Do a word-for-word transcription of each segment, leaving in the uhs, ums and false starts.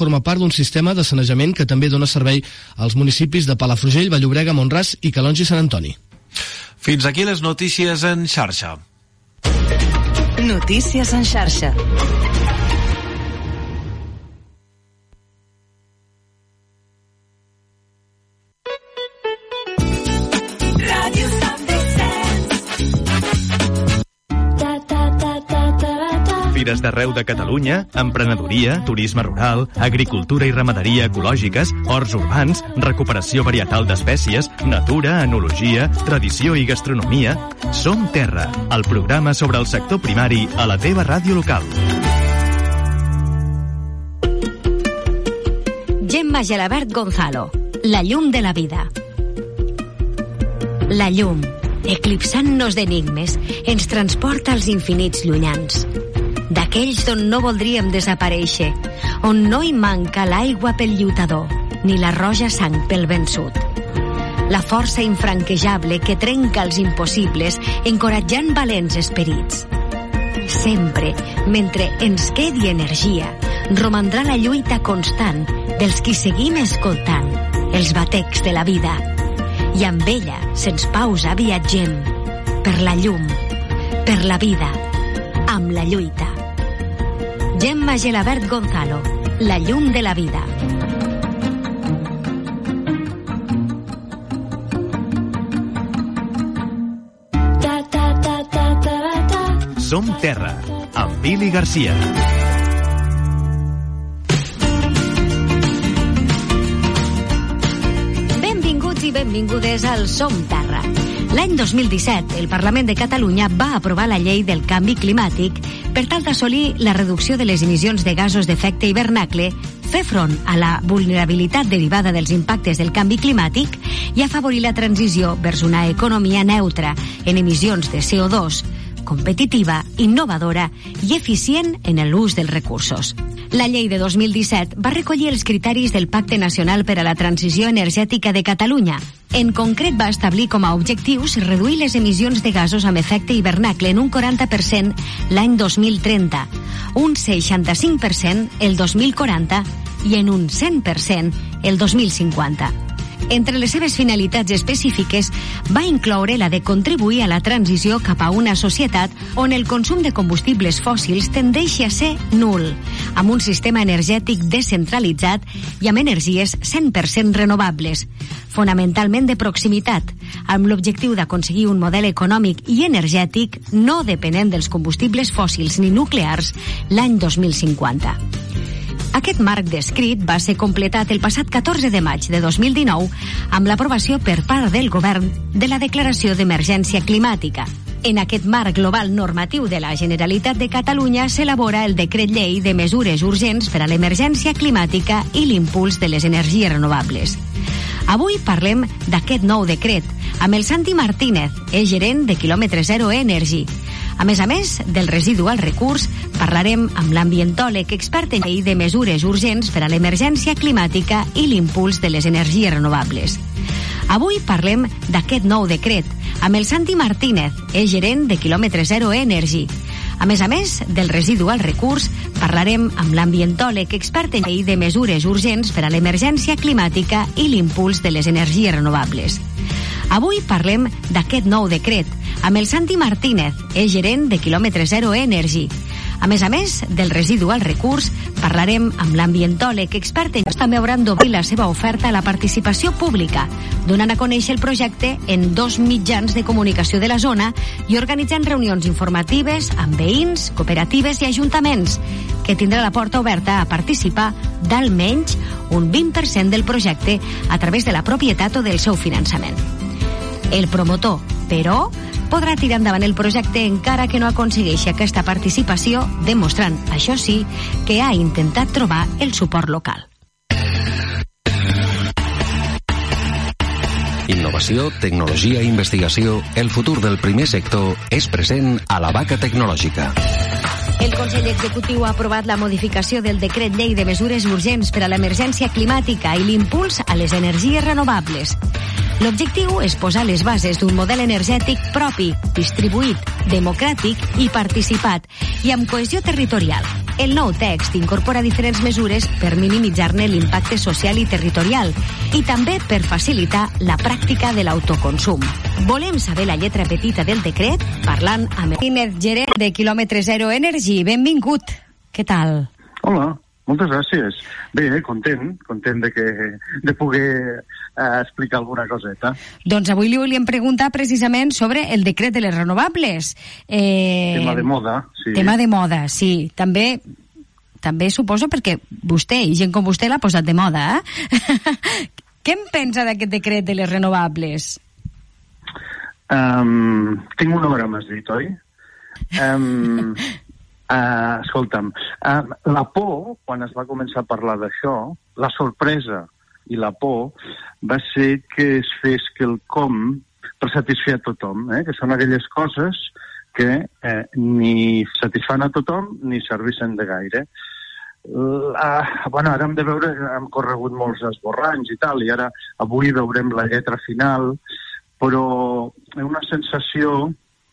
forma part d'un sistema de sanejament que també dona servei als municipis de Palafrugell, Vall-llobrega, Mont-ras i Calonge i Sant Antoni. Fins aquí les notícies en xarxa. Notícies en xarxa. Fires d'arreu de Catalunya, emprenedoria, turisme rural, agricultura i ramaderia ecològiques, horts urbans, recuperació varietal d'espècies, natura, enologia, tradició i gastronomia. Som Terra, el programa sobre el sector primari a la teva ràdio local. Gemma Gelabert Gonzalo, la llum de la vida. La llum, eclipsant-nos d'enigmes, ens transporta als infinits llunyans. D'aquells d'on no voldríem desaparèixer, on no hi manca l'aigua pel lluitador, ni la roja sang pel vençut. La força infranquejable que trenca els impossibles, encoratjant valents esperits. Sempre, mentre ens quedi energia, romandrà la lluita constant dels qui seguim escoltant els batecs de la vida. I amb ella, sens pausa, viatgem per la llum, per la vida, amb la lluita. Gemma Gelabert Gonzalo, la llum de la vida. Som Terra, amb Billy Garcia. Benvinguts i benvingudes al Som Terra. L'any dos mil disset, el Parlament de Catalunya va aprovar la llei del canvi climàtic per tal d'assolir la reducció de les emissions de gasos d'efecte hivernacle, fer front a la vulnerabilitat derivada dels impactes del canvi climàtic i afavorir la transició vers una economia neutra en emissions de C O dos, competitiva, innovadora i eficient en l'ús dels recursos. La llei de dos mil disset va recollir els criteris del Pacte Nacional per a la Transició Energètica de Catalunya. En concret, va establir com a objectius reduir les emissions de gasos amb efecte hivernacle en un quaranta per cent l'any dos mil trenta, un seixanta-cinc per cent el dos mil quaranta i en un cent per cent el dos mil cinquanta. Entre les seves finalitats específiques va incloure la de contribuir a la transició cap a una societat on el consum de combustibles fòssils tendeixi a ser nul, amb un sistema energètic descentralitzat i amb energies cent per cent renovables, fonamentalment de proximitat, amb l'objectiu d'aconseguir un model econòmic i energètic no depenent dels combustibles fòssils ni nuclears l'any dos mil cinquanta. Aquest marc descrit va ser completat el passat catorze de maig de dos mil dinou amb l'aprovació per part del govern de la declaració d'emergència climàtica. En aquest marc global normatiu de la Generalitat de Catalunya s'elabora el decret llei de mesures urgents per a l'emergència climàtica i l'impuls de les energies renovables. Avui parlem d'aquest nou decret amb el Santi Martínez, és gerent de Quilòmetre Zero Energy. A més a més del residu al recurs, parlarem amb l'ambientòleg expert en llei de mesures urgents per a l'emergència climàtica i l'impuls de les energies renovables. Avui parlem d'aquest nou decret amb el Santi Martínez, és gerent de Quilòmetre Zero Energy. A més a més del residu al recurs, parlarem amb l'ambientòleg expert en llei de mesures urgents per a l'emergència climàtica i l'impuls de les energies renovables. Avui parlem d'aquest nou decret amb el Santi Martínez, és gerent de Quilòmetre Zero Energy. A més a més del residu al recurs, parlarem amb l'ambientòleg expert en... També hauran d'obrir la seva oferta a la participació pública, donant a conèixer el projecte en dos mitjans de comunicació de la zona i organitzant reunions informatives amb veïns, cooperatives i ajuntaments, que tindrà la porta oberta a participar d'almenys un vint per cent del projecte a través de la propietat o del seu finançament. El promotor, però, podrà tirar endavant el projecte encara que no aconsegueixi aquesta participació, demostrant, això sí, que ha intentat trobar el suport local. Innovació, tecnologia i investigació, el futur del primer sector és present a la Vaca Tecnològica. El Consell Executiu ha aprovat la modificació del decret llei de mesures urgents per a l'emergència climàtica i l'impuls a les energies renovables. L'objectiu és posar les bases d'un model energètic propi, distribuït, democràtic i participat, i amb cohesió territorial. El nou text incorpora diferents mesures per minimitzar-ne l'impacte social i territorial i també per facilitar la pràctica de l'autoconsum. Volem saber la lletra petita del decret parlant amb el gerent de Kilòmetre Zero Energy. Benvingut. Què tal? Hola. Moltes gràcies. Bé, content, content de, que, de poder eh, explicar alguna coseta. Doncs avui li volíem preguntar precisament sobre el decret de les renovables. Eh, tema de moda, sí. Tema de moda, sí. També, també suposo perquè vostè i gent com vostè l'ha posat de moda, eh? Què en pensa d'aquest decret de les renovables? Um, tinc una hora m'has dit, oi? Um, Uh, escolta'm, uh, la por, quan es va començar a parlar d'això, la sorpresa i la por va ser que es fes quelcom per satisfer a tothom, eh? Que són aquelles coses que eh, ni satisfan a tothom ni serveixen de gaire. Uh, bueno, ara hem de veure, hem corregut molts esborranys i tal, i ara avui veurem la lletra final, però és una sensació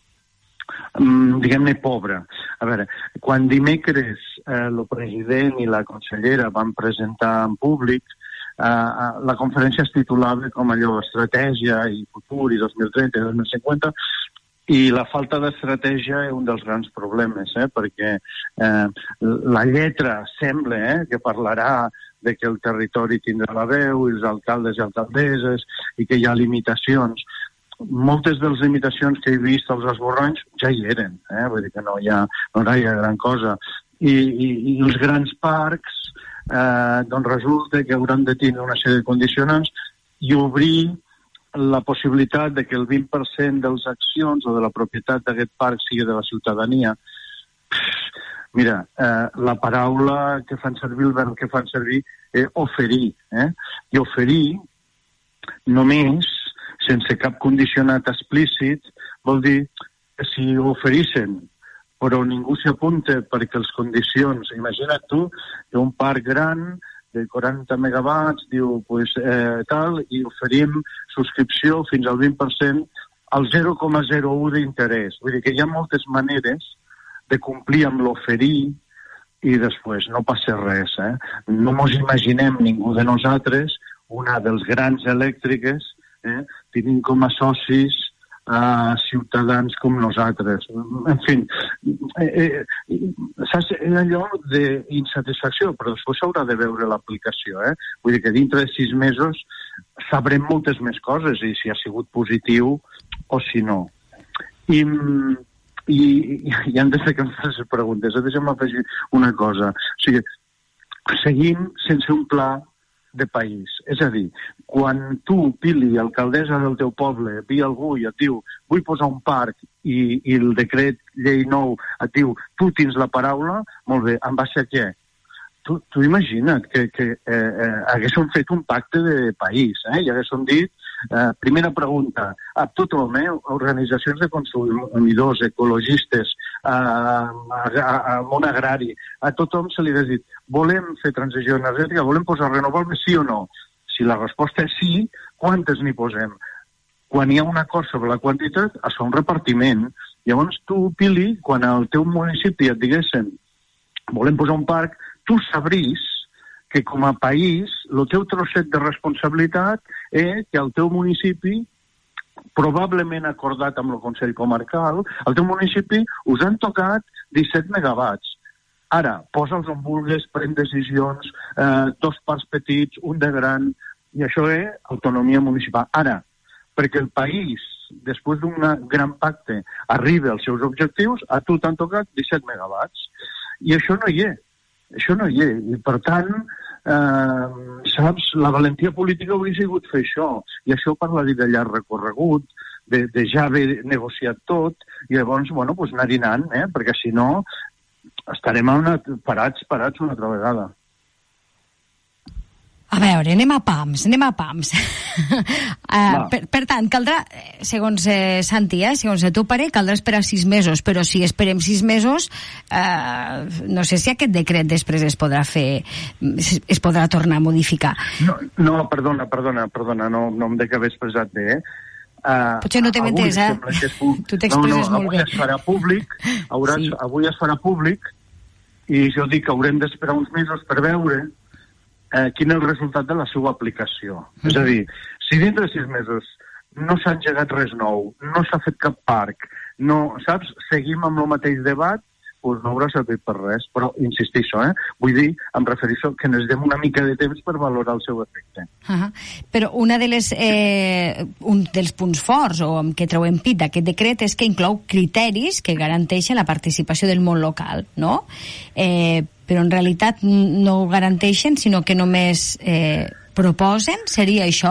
diguem-ne pobra. A veure, quan dimecres eh, el president i la consellera van presentar en públic, eh, la conferència es titulava com allò Estratègia i Futur i dos mil trenta i dos mil cinquanta, i la falta d'estratègia és un dels grans problemes, eh, perquè eh, la lletra sembla eh, que parlarà de que el territori tindrà la veu i els alcaldes i alcaldesses i que hi ha limitacions. Moltes de les limitacions que he vist als esborranys ja hi eren, eh? Vull dir que no hi ha, no hi ha gran cosa. I, i, i els grans parcs, eh, doncs resulta que hauran de tenir una sèrie de condicionants i obrir la possibilitat de que el vint per cent de les accions o de la propietat d'aquest parc sigui de la ciutadania. Mira, eh, la paraula que fan servir, el verb que fan servir, és oferir, eh? I oferir només sense cap condicionat explícit, vol dir que si ho oferissin, però ningú s'hi apunta perquè les condicions... Imagina't tu que un parc gran de quaranta megawatts diu pues, eh, tal, i oferim subscripció fins al vint per cent al zero coma zero u d'interès. Vull dir que hi ha moltes maneres de complir amb l'oferir i després no passa res. Eh? No mos imaginem ningú de nosaltres, una dels grans elèctriques, Eh, tenim com a socis a eh, ciutadans com nosaltres. En fi, eh, eh, saps, és allò d'insatisfacció, però després s'haurà de veure l'aplicació. Eh? Vull dir que dintre de sis mesos sabrem moltes més coses, i si ha sigut positiu o si no. I, i, i antes de que em facis preguntes, deixa'm afegir una cosa. O sigui, seguim sense un pla de país. És a dir, quan tu, Pili, alcaldessa del teu poble, vi algú i et diu vull posar un parc i, i el decret llei nou et diu tu tens la paraula, molt bé, en base a què? Tu, tu imagina't que, que eh, eh, haguéssim fet un pacte de país, eh? I haguéssim dit, eh, primera pregunta, a tothom, eh? Organitzacions de consumidors, ecologistes, eh, a, a, a món agrari, a tothom se li hagués dit volem fer transició energètica, volem posar renovables, sí o no? Si la resposta és sí, quantes n'hi posem? Quan hi ha un acord sobre la quantitat, es fa un repartiment. Llavors tu, Pili, quan al teu municipi et diguessin volem posar un parc, tu sabries que com a país el teu trosset de responsabilitat és que al teu municipi, probablement acordat amb el Consell Comarcal, al teu municipi us han tocat disset megawatts. Ara, posa'ls on vulguis, pren decisions, eh, dos parcs petits, un de gran, i això és autonomia municipal. Ara, perquè el país, després d'un gran pacte, arribi als seus objectius, a tu t'han tocat disset megawatts. I això no hi és. Això no hi és. I, per tant, eh, saps, la valentia política hauria sigut fer això. I això parlaria de llarg recorregut, de, de ja haver negociat tot, i llavors, bueno, pues anar-hi anant, eh? Perquè si no estarem una, parats, parats una altra vegada. A veure, anem a pams, anem a pams. uh, per, per tant, caldrà, segons eh, Santi, eh, segons el teu pare, caldrà esperar sis mesos, però si esperem sis mesos, eh, no sé si aquest decret després es podrà fer, es podrà tornar a modificar. No, no perdona, perdona, perdona, no, no em dec haver expressat bé, eh? Uh, Potser no t'he entès, eh? Tu t'expresses no, no, molt bé. Avui es farà públic, hauràs, sí. avui es farà públic I jo dic que haurem d'esperar uns mesos per veure eh, quin és el resultat de la seva aplicació. Mm. És a dir, si dintre de sis mesos no s'ha engegat res nou, no s'ha fet cap parc, no, saps, seguim amb el mateix debat, doncs no haurà servit per res. Però insistixo, eh? Vull dir, em refereixo que necessitem una mica de temps per valorar el seu efecte. Uh-huh. Però una de les, eh, un dels punts forts o amb què treuem pit d'aquest decret és que inclou criteris que garanteixen la participació del món local, no? Eh, però en realitat no ho garanteixen, sinó que només eh, proposen, seria això?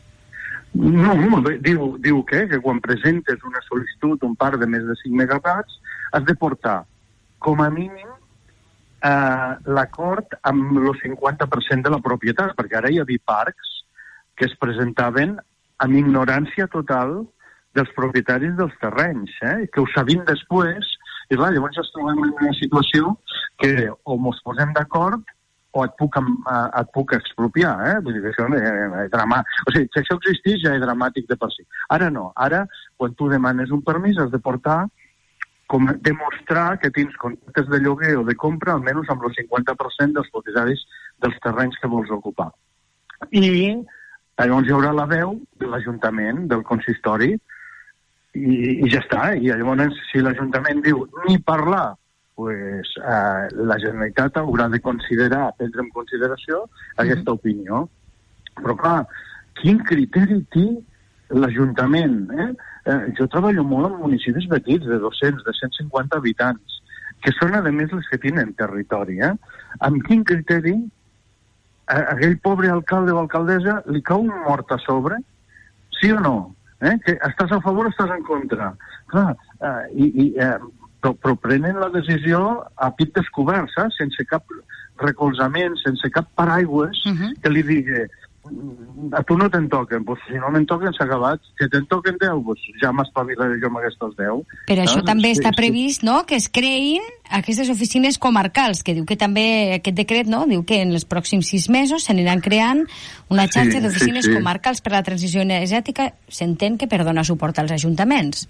No, molt bé. Diu, diu que, que quan presentes una sol·licitud, un parc de més de cinc megawatts, has de portar com a mínim eh, l'acord amb el cinquanta per cent de la propietat, perquè ara hi havia parcs que es presentaven amb ignorància total dels propietaris dels terrenys, eh? Que ho sabien després, i clar, llavors ens trobem en una situació que o mos posem d'acord o et puc, eh, et puc expropiar, eh? Vull dir que això és dramàtic. O sigui, si això existeix ja és dramàtic de per si. Ara no, ara quan tu demanes un permís has de portar com demostrar que tens contractes de lloguer o de compra almenys amb el cinquanta per cent dels propietaris dels terrenys que vols ocupar. I llavors hi haurà la veu de l'Ajuntament, del consistori, i, i ja està. I llavors, si l'Ajuntament diu ni parlar, pues, eh, la Generalitat haurà de considerar, prendre en consideració aquesta opinió. Però clar, quin criteri té l'Ajuntament, eh? Eh, jo treballo molt en municipis petits, de dos-cents, de cent cinquanta habitants, que són, a més, les que tenen territori, eh? Amb quin criteri a aquell pobre alcalde o alcaldessa li cau un mort a sobre? Sí o no? Eh? Que estàs a favor o estàs en contra? Clar, eh, i, i, eh, però, però prenen la decisió a pit descobert, saps? Sense cap recolzament, sense cap paraigües uh-huh. que li digui a tu no te'n toquen, pues, si no me'n toquen s'ha acabat, que te'n toquen deu, pues, ja m'espavilaré jo amb aquestes deu. Però això no? també sí, està sí. previst, no?, que es creïn aquestes oficines comarcals, que diu que també aquest decret, no?, diu que en els pròxims sis mesos s'aniran creant una xarxa sí, d'oficines sí, sí. comarcals per a la transició energètica. S'entén que per donar suport als ajuntaments.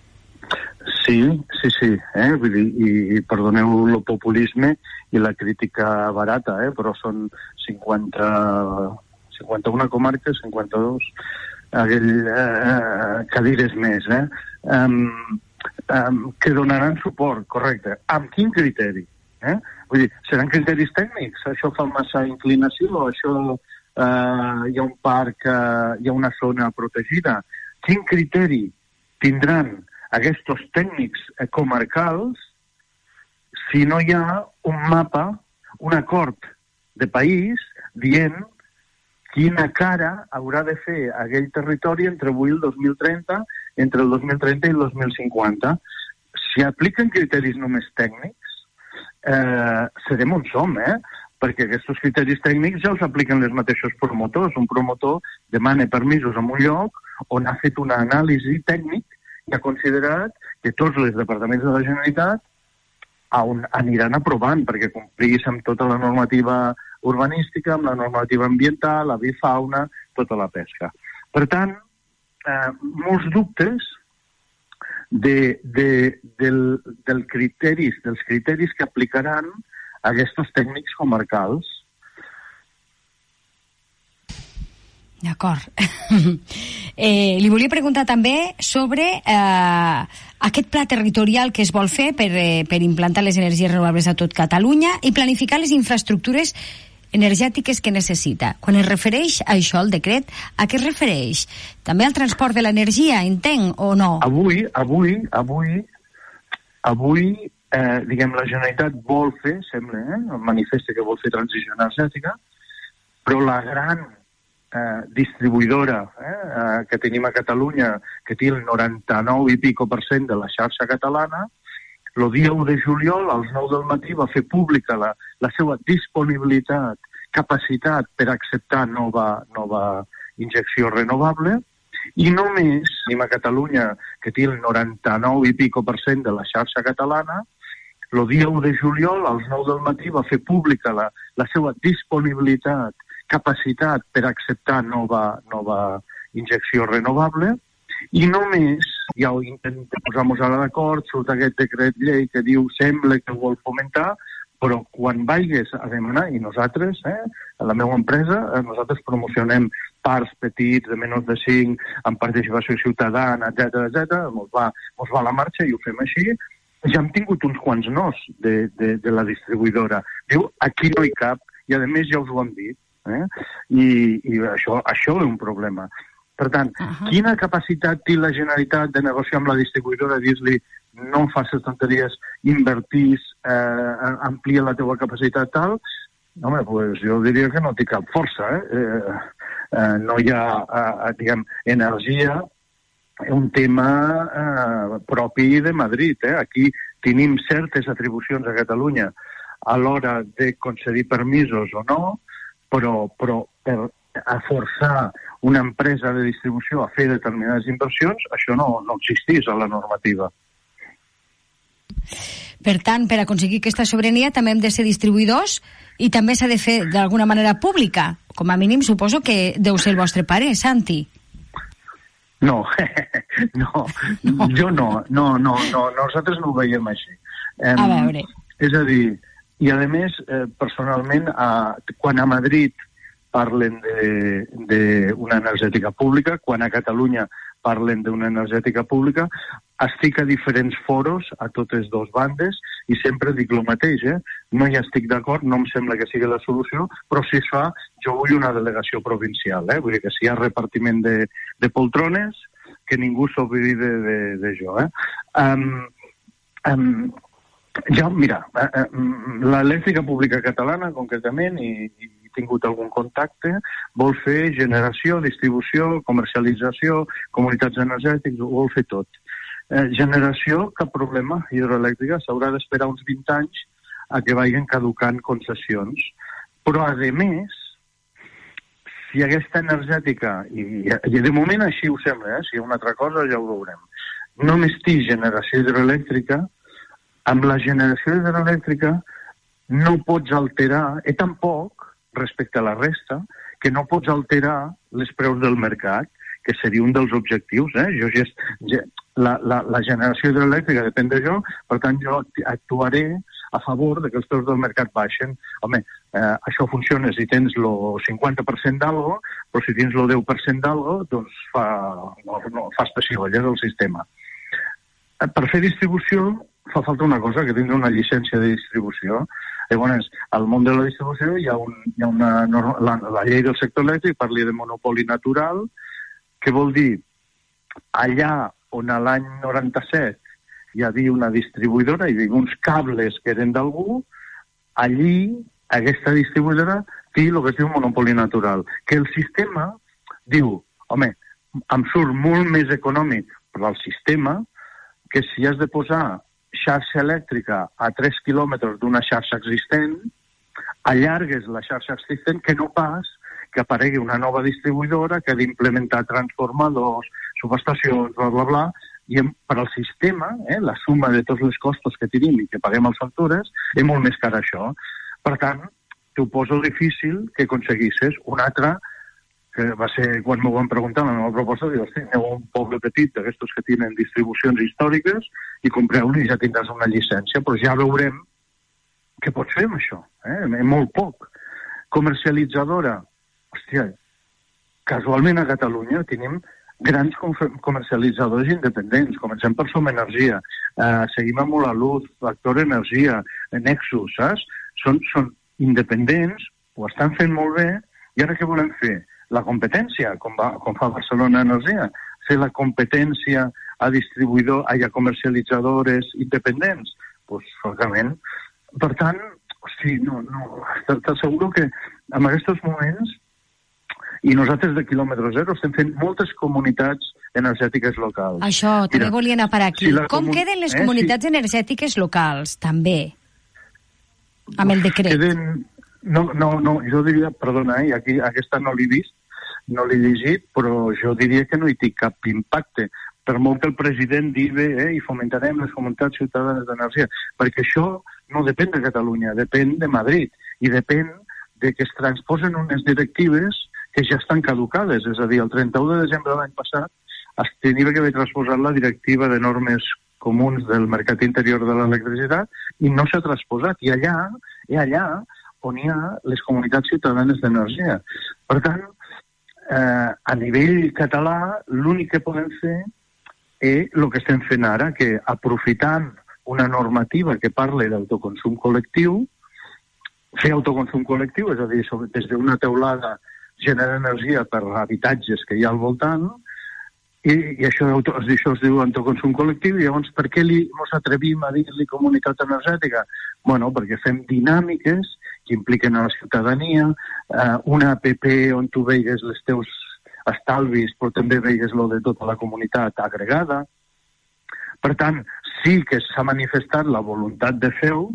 Sí, sí, sí, eh? Vull dir, i, i perdoneu el populisme i la crítica barata, eh? Però són cinquanta... cinquanta-una comarques, cinquanta-dos aquell, eh, cadires més, eh? Um, um, que donaran suport, correcte. Amb quin criteri? Eh? Vull dir, seran criteris tècnics? Això fa massa inclinació? Això eh, hi ha un parc, eh, hi ha una zona protegida? Quin criteri tindran aquests tècnics eh, comarcals si no hi ha un mapa, un acord de país dient quina cara haurà de fer aquell territori entre avui i el dos mil trenta, entre el dos mil trenta i el dos mil cinquanta. Si apliquen criteris només tècnics, eh, serem on som, eh? Perquè aquests criteris tècnics ja els apliquen els mateixos promotors. Un promotor demana permisos en un lloc on ha fet una anàlisi tècnic i ha considerat que tots els departaments de la Generalitat on aniran aprovant perquè complís amb tota la normativa urbanística, amb la normativa ambiental, la bifauna, tota la pesca. Per tant, eh, molts dubtes de, de, del, del criteris, dels criteris que aplicaran aquests tècnics comarcals. D'acord. eh, li volia preguntar també sobre eh, aquest pla territorial que es vol fer per, eh, per implantar les energies renovables a tot Catalunya i planificar les infraestructures energètiques que necessita. Quan es refereix a això, el decret, a què es refereix? També al transport de l'energia, entenc, o no? Avui, avui, avui, avui, eh, diguem, la Generalitat vol fer, sembla, eh, manifesta que vol fer transició energètica, però la gran eh, distribuïdora eh, que tenim a Catalunya, que té el noranta-nou i pico per cent de la xarxa catalana, el dia u de juliol, als nou del matí, va fer pública la, la seva disponibilitat, capacitat per acceptar nova, nova injecció renovable, i només tenim a Catalunya, que té el noranta-nou i pico per cent de la xarxa catalana, el dia u de juliol, als nou del matí, va fer pública la, la seva disponibilitat, capacitat per acceptar nova, nova injecció renovable, i només, ja intentem posar-nos ara d'acord, surt aquest decret llei que diu sembla que vol fomentar, però quan vagis a demanar, i nosaltres, eh, a la meva empresa, eh, nosaltres promocionem parcs petits de menys de cinc, amb participació ciutadana, etcètera, etcètera, mos va, mos va a la marxa i ho fem així. Ja hem tingut uns quants nos de, de, de la distribuïdora. Diu, aquí no hi cap, i a més ja us ho han dit. Eh? I, i això, això és un problema. Per tant, uh-huh. quina capacitat té la Generalitat de negociar amb la distribuïdora, dir-li no facis tonteries, invertís, eh, amplia la teva capacitat tal? Home, pues jo diria que no té cap força. Eh? Eh, eh, no hi ha, eh, diguem, energia, un tema eh, propi de Madrid. Eh? Aquí tenim certes atribucions a Catalunya a l'hora de concedir permisos o no, però, però per a forçar una empresa de distribució a fer determinades inversions, això no, no existís a la normativa. Per tant, per aconseguir aquesta sobirania també hem de ser distribuïdors i també s'ha de fer d'alguna manera pública. Com a mínim suposo que deu ser el vostre pare, Santi. No, no, no, jo no, no, no, no, nosaltres no ho veiem així. Um, a veure. És a dir, i a més, eh, personalment, a, quan a Madrid parlen d'una energètica pública, quan a Catalunya parlen d'una energètica pública, estic a diferents foros, a totes dues bandes, i sempre dic el mateix, eh? No hi estic d'acord, no em sembla que sigui la solució, però si es fa, jo vull una delegació provincial, eh? Vull dir que si hi ha repartiment de, de poltrones, que ningú s'oblidi de, de, de jo, eh? Um, um, ja, mira, uh, uh, l'elèctrica pública catalana, concretament, i, i he tingut algun contacte, vol fer generació, distribució, comercialització, comunitats energètiques, ho vol fer tot. Eh, generació, cap problema, hidroelèctrica, s'haurà d'esperar uns vint anys a que vagin caducant concessions. Però, a més, si aquesta energètica, i, i de moment així ho sembla, eh? Si hi ha una altra cosa ja ho veurem, només té generació hidroelèctrica, amb la generació hidroelèctrica no pots alterar, i tampoc, respecte a la resta, que no pots alterar les preus del mercat, que seria un dels objectius. Eh? Jo ja, ja, la, la, la generació hidroelèctrica depèn de jo, per tant jo actuaré a favor de que els preus del mercat baixen. Home, eh, això funciona si tens el cinquanta per cent d'algo, però si tens el deu per cent d'algo, doncs fa, no, no, fas pessigolles al sistema. Eh, per fer distribució fa falta una cosa, que tindre una llicència de distribució. Llavors, al món de la distribució hi ha, un, hi ha una norma, la, la llei del sector elèctric parla de monopoli natural, que vol dir allà on a l'any noranta-set hi havia una distribuïdora, hi havia uns cables que eren d'algú, allí aquesta distribuïdora té el que es diu monopoli natural, que el sistema diu, home, em surt molt més econòmic per al sistema que si has de posar xarxa elèctrica a tres quilòmetres d'una xarxa existent, allargues la xarxa existent, que no pas que aparegui una nova distribuïdora que ha d'implementar transformadors, subestacions, bla, bla, bla, i per al sistema, eh, la suma de tots els costos que tenim i que paguem als factures, és molt més car això. Per tant, t'ho poso difícil que aconseguissis un altre, que va ser quan m'ho van preguntar la meva proposta, diu, hosti, aneu a un poble petit d'aquestos que tenen distribucions històriques i compreu-lo i ja tindràs una llicència, però ja veurem què pots fer amb això, eh? Molt poc. Comercialitzadora, hòstia, casualment a Catalunya tenim grans comercialitzadors independents, comencem per Som Energia, eh, seguim amb la Luz, Factor Energia, Nexus, saps? Són, són independents, ho estan fent molt bé, i ara què volem fer? La competència, com, va, com fa Barcelona Energia, fer la competència a distribuïdor, a comercialitzadores independents, doncs, pues, francament. Per tant, hosti, no, no, t'asseguro que en aquests moments, i nosaltres de quilòmetre zero estem fent moltes comunitats energètiques locals. Això, també Mira, volia anar per aquí. Si Com comun... queden les eh, comunitats si... energètiques locals, també, amb el decret? Queden... No, no, no, jo diria, perdona, eh, aquí, aquesta no l'he vist, no l'he llegit, però jo diria que no hi té cap impacte. Per molt que el president digui, eh, i fomentarem les comunitats ciutadanes d'energia, perquè això no depèn de Catalunya, depèn de Madrid, i depèn de que es transposen unes directives que ja estan caducades, és a dir, el trenta-u de desembre de l'any passat es tenia que haver transposat la directiva de normes comuns del mercat interior de l'electricitat i no s'ha transposat. I allà i allà on hi ha les comunitats ciutadanes d'energia. Per tant, eh, a nivell català, l'únic que podem fer és el que estem fent ara, que aprofitant una normativa que parla d'autoconsum col·lectiu, fer autoconsum col·lectiu, és a dir, sobre, des d'una teulada generar energia per habitatges que hi ha al voltant, i, i això, això es diu autoconsum col·lectiu, i llavors per què li, mos atrevim a dir-li comunitat energètica? Bueno, perquè fem dinàmiques que impliquen a la ciutadania, eh, una app on tu veigues els teus estalvis, però també veigues lo de tota la comunitat agregada. Per tant, sí que s'ha manifestat la voluntat de fer-ho.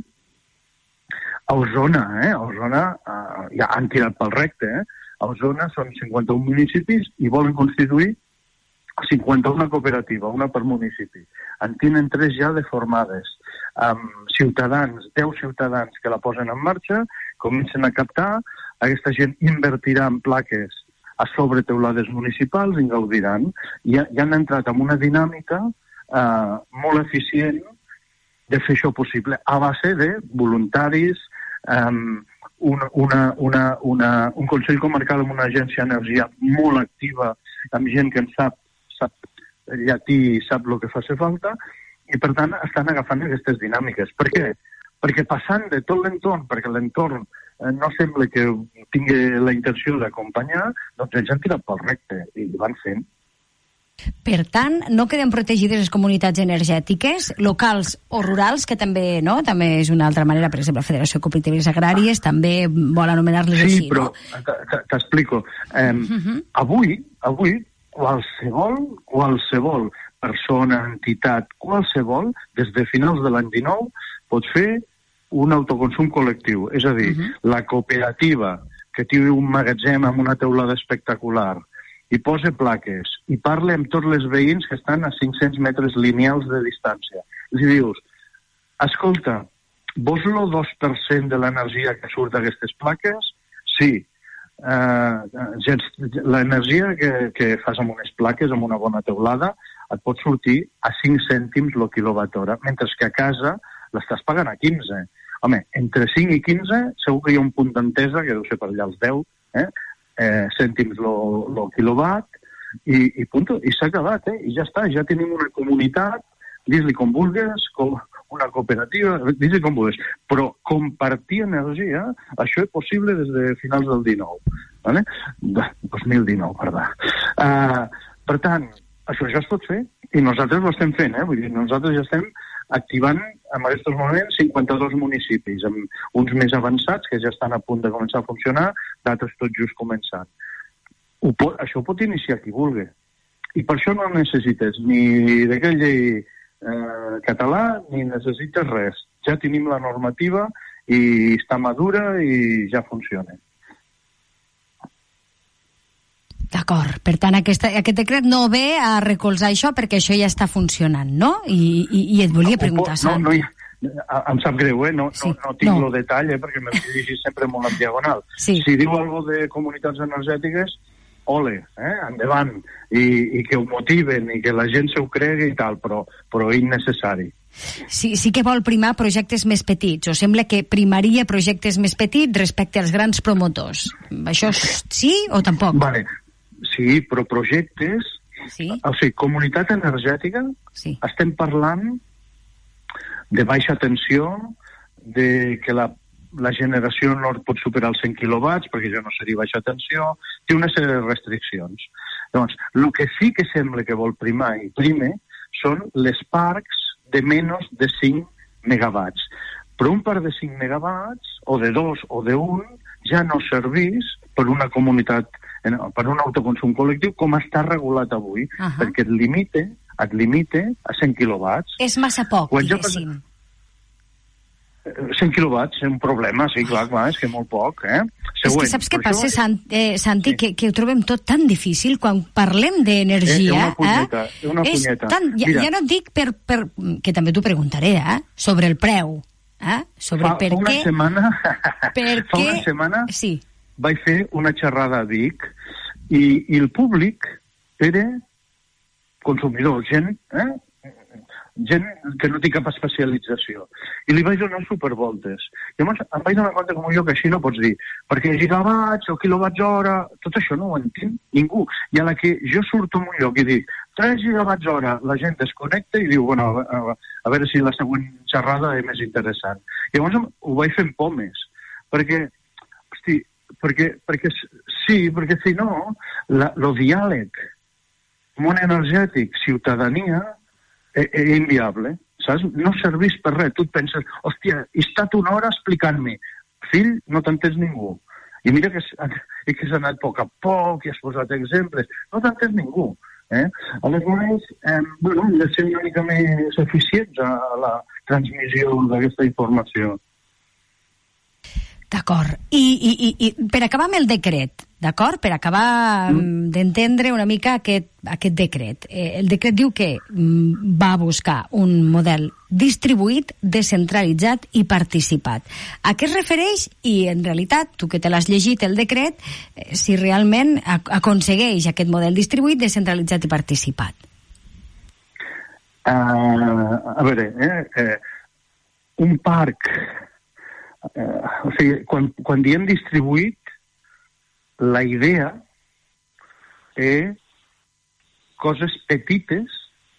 A Osona, eh? A Osona eh, ja han tirat pel recte, eh? A Osona són cinquanta-un municipis i volen constituir cinquanta-una cooperatives, una per municipi. En tenen tres ja de formades. Amb ciutadans, deu ciutadans que la posen en marxa, comencen a captar, aquesta gent invertirà en plaques a sobre teulades municipals i en gaudiran. I, i han entrat en una dinàmica eh, molt eficient de fer això possible, a base de voluntaris, eh, una, una, una, una, un Consell Comarcal amb una agència d'energia molt activa, amb gent que en sap, sap llatí i sap el que fa falta, i per tant estan agafant aquestes dinàmiques. Per què? Perquè passant de tot l'entorn, perquè l'entorn eh, no sembla que tingui la intenció d'acompanyar, doncs ells han tirat pel recte i van fent. Per tant, no queden protegides les comunitats energètiques, locals o rurals, que també, no? També és una altra manera, per exemple, la Federació de Cooperatives Agràries també vol anomenar-les sí, així, però, no? t'explico. Eh, uh-huh. Avui, avui, qualsevol, qualsevol persona, entitat, qualsevol, des de finals de l'any dinou, pot fer un autoconsum col·lectiu. És a dir, uh-huh. la cooperativa que té un magatzem amb una teulada espectacular i posa plaques i parla amb tots els veïns que estan a cinc-cents metres lineals de distància. Els dius, escolta, vols el dos per cent de l'energia que surt d'aquestes plaques? Sí. Uh, l'energia que, que fas amb unes plaques, amb una bona teulada, et pot sortir a cinc cèntims el quilowatt hora, mentre que a casa l'estàs pagant a quinze. Home, entre cinc i quinze segur que hi ha un punt d'entesa, que deu ser per allà els deu, eh? Eh, cèntims el quilowatt, i, i punto, i s'ha acabat, eh? I ja està, ja tenim una comunitat, dis-li com vulgues, com una cooperativa, dis-li com vulgues, però compartir energia, això és possible des de finals del dinou, ¿vale? dos mil dinou, perdó. Uh, per tant, això ja es pot fer, i nosaltres ho estem fent, eh? Vull dir, nosaltres ja estem activant en aquests moments cinquanta-dos municipis, amb uns més avançats que ja estan a punt de començar a funcionar, d'altres tot just començant. Ho pot, això ho pot iniciar qui vulgui. I per això no necessites ni d'aquella llei eh, català ni necessites res. Ja tenim la normativa i està madura i ja funciona. D'acord. Per tant, aquesta, aquest decret no ve a recolzar això perquè això ja està funcionant, no? I, i, i et volia preguntar, no, no, no, em sap greu, eh? No, sí, no, no tinc no. el detall, eh? Perquè m'he dirigit sempre molt en diagonal. Sí. Si diu alguna de comunitats energètiques, ole, eh? Endavant, i, i que ho motiven i que la gent s'ho cregui i tal, però, però innecessari. Sí, sí que vol primar projectes més petits, o sembla que primaria projectes més petits respecte als grans promotors. Això sí o tampoc? Vale. Sí, però projectes... Sí. O sigui, comunitat energètica, sí. Estem parlant de baixa tensió, de que la, la generació no pot superar els cent quilowatts, perquè ja no seria baixa tensió, té una sèrie de restriccions. Llavors, el que sí que sembla que vol primar i prime són les parcs de menys de cinc megawatts. Però un parc de cinc megawatts, o de dos o de un, ja no serveix per una comunitat, per un autoconsum col·lectiu com està regulat avui, uh-huh. perquè et limite, et limite a cent quilowatts. És massa poc, Quan diguéssim. Ja... cent quilowatts és un problema, sí, clar, clar, és que molt poc, eh? Següent. És que saps què passa, això... Sant, eh, Santi, sí. que, que ho trobem tot tan difícil quan parlem d'energia. Eh, una punyeta, eh? una punyeta. Tan, ja, ja no et dic per, per... que també t'ho preguntaré, eh? Sobre el preu. Eh? Sobre fa, per fa una què... Setmana, per fa què... una setmana sí. vaig fer una xerrada a Vic i, i el públic era consumidor, gent, eh? gent que no té cap especialització. I li vaig donar supervoltes. I llavors em vaig donar compte com jo que així no pots dir, perquè gigawatts o quilowatts hora, tot això no ho entén ningú. I a la que jo surto en un lloc i dic tres gigawatts hora, la gent desconnecta i diu, bueno, a, a, a veure si la següent xerrada és més interessant. I llavors ho vaig fent pomes, perquè, hosti, perquè, perquè sí, perquè si no, la, el diàleg món energètic, ciutadania, és inviable, saps? No serveix per res. Tu et penses, hòstia, he estat una hora explicant-me. Fill, no t'entens ningú. I mira que, i que s'ha anat a poc a poc i has posat exemples. No t'entens ningú. Eh? Aleshores, eh, bueno, hem de ser una mica més eficients a la transmissió d'aquesta informació. D'acord. I, i, i, I per acabar amb el decret, d'acord? Per acabar mm. d'entendre una mica aquest, aquest decret. Eh, el decret diu que mm, va buscar un model distribuït, descentralitzat i participat. A què es refereix? I, en realitat, tu que te l'has llegit, el decret, eh, si realment aconsegueix aquest model distribuït, descentralitzat i participat. Uh, a veure, eh, eh, un parc... Uh, o sigui, quan, quan diem distribuït, la idea és coses petites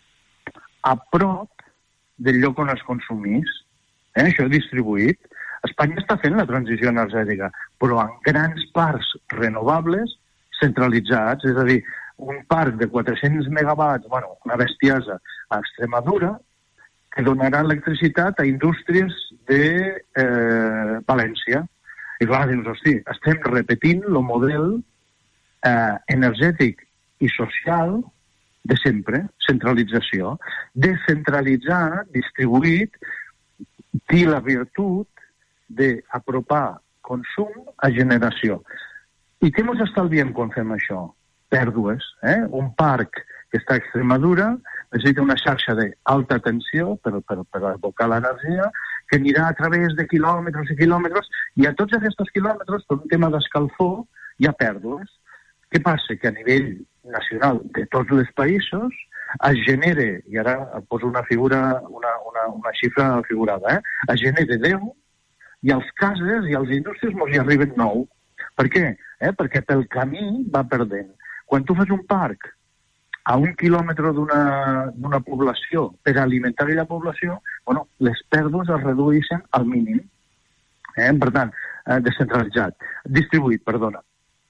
a prop del lloc on es consumís. Eh? Això és distribuït. Espanya està fent la transició energètica, però en grans parcs renovables centralitzats, és a dir, un parc de quatre-cents megawatts, bueno, una bestiesa a Extremadura, que donarà electricitat a indústries de eh, València. I clar, dius, hosti, estem repetint el model eh, energètic i social de sempre, centralització. Descentralitzar, distribuït, té la virtut d'apropar consum a generació. I què ens estalviem quan fem això? Pèrdues. Eh? Un parc que està a Extremadura necessita una xarxa d'alta tensió per, per, per abocar l'energia, que anirà a través de quilòmetres i quilòmetres, i a tots aquests quilòmetres, per un tema d'escalfor, hi ha pèrdues. Què passa? Que a nivell nacional de tots els països es genera, i ara poso una figura, una, una, una xifra figurada, eh? es genera deu, i als cases i als indústries mos hi arriben nou. Per què? Eh? Perquè pel camí va perdent. Quan tu fas un parc a un quilòmetre d'una població per alimentar la població, bueno, les pèrdues es redueixen al mínim. Eh? Per tant, eh, descentralitzat. Distribuït, perdona.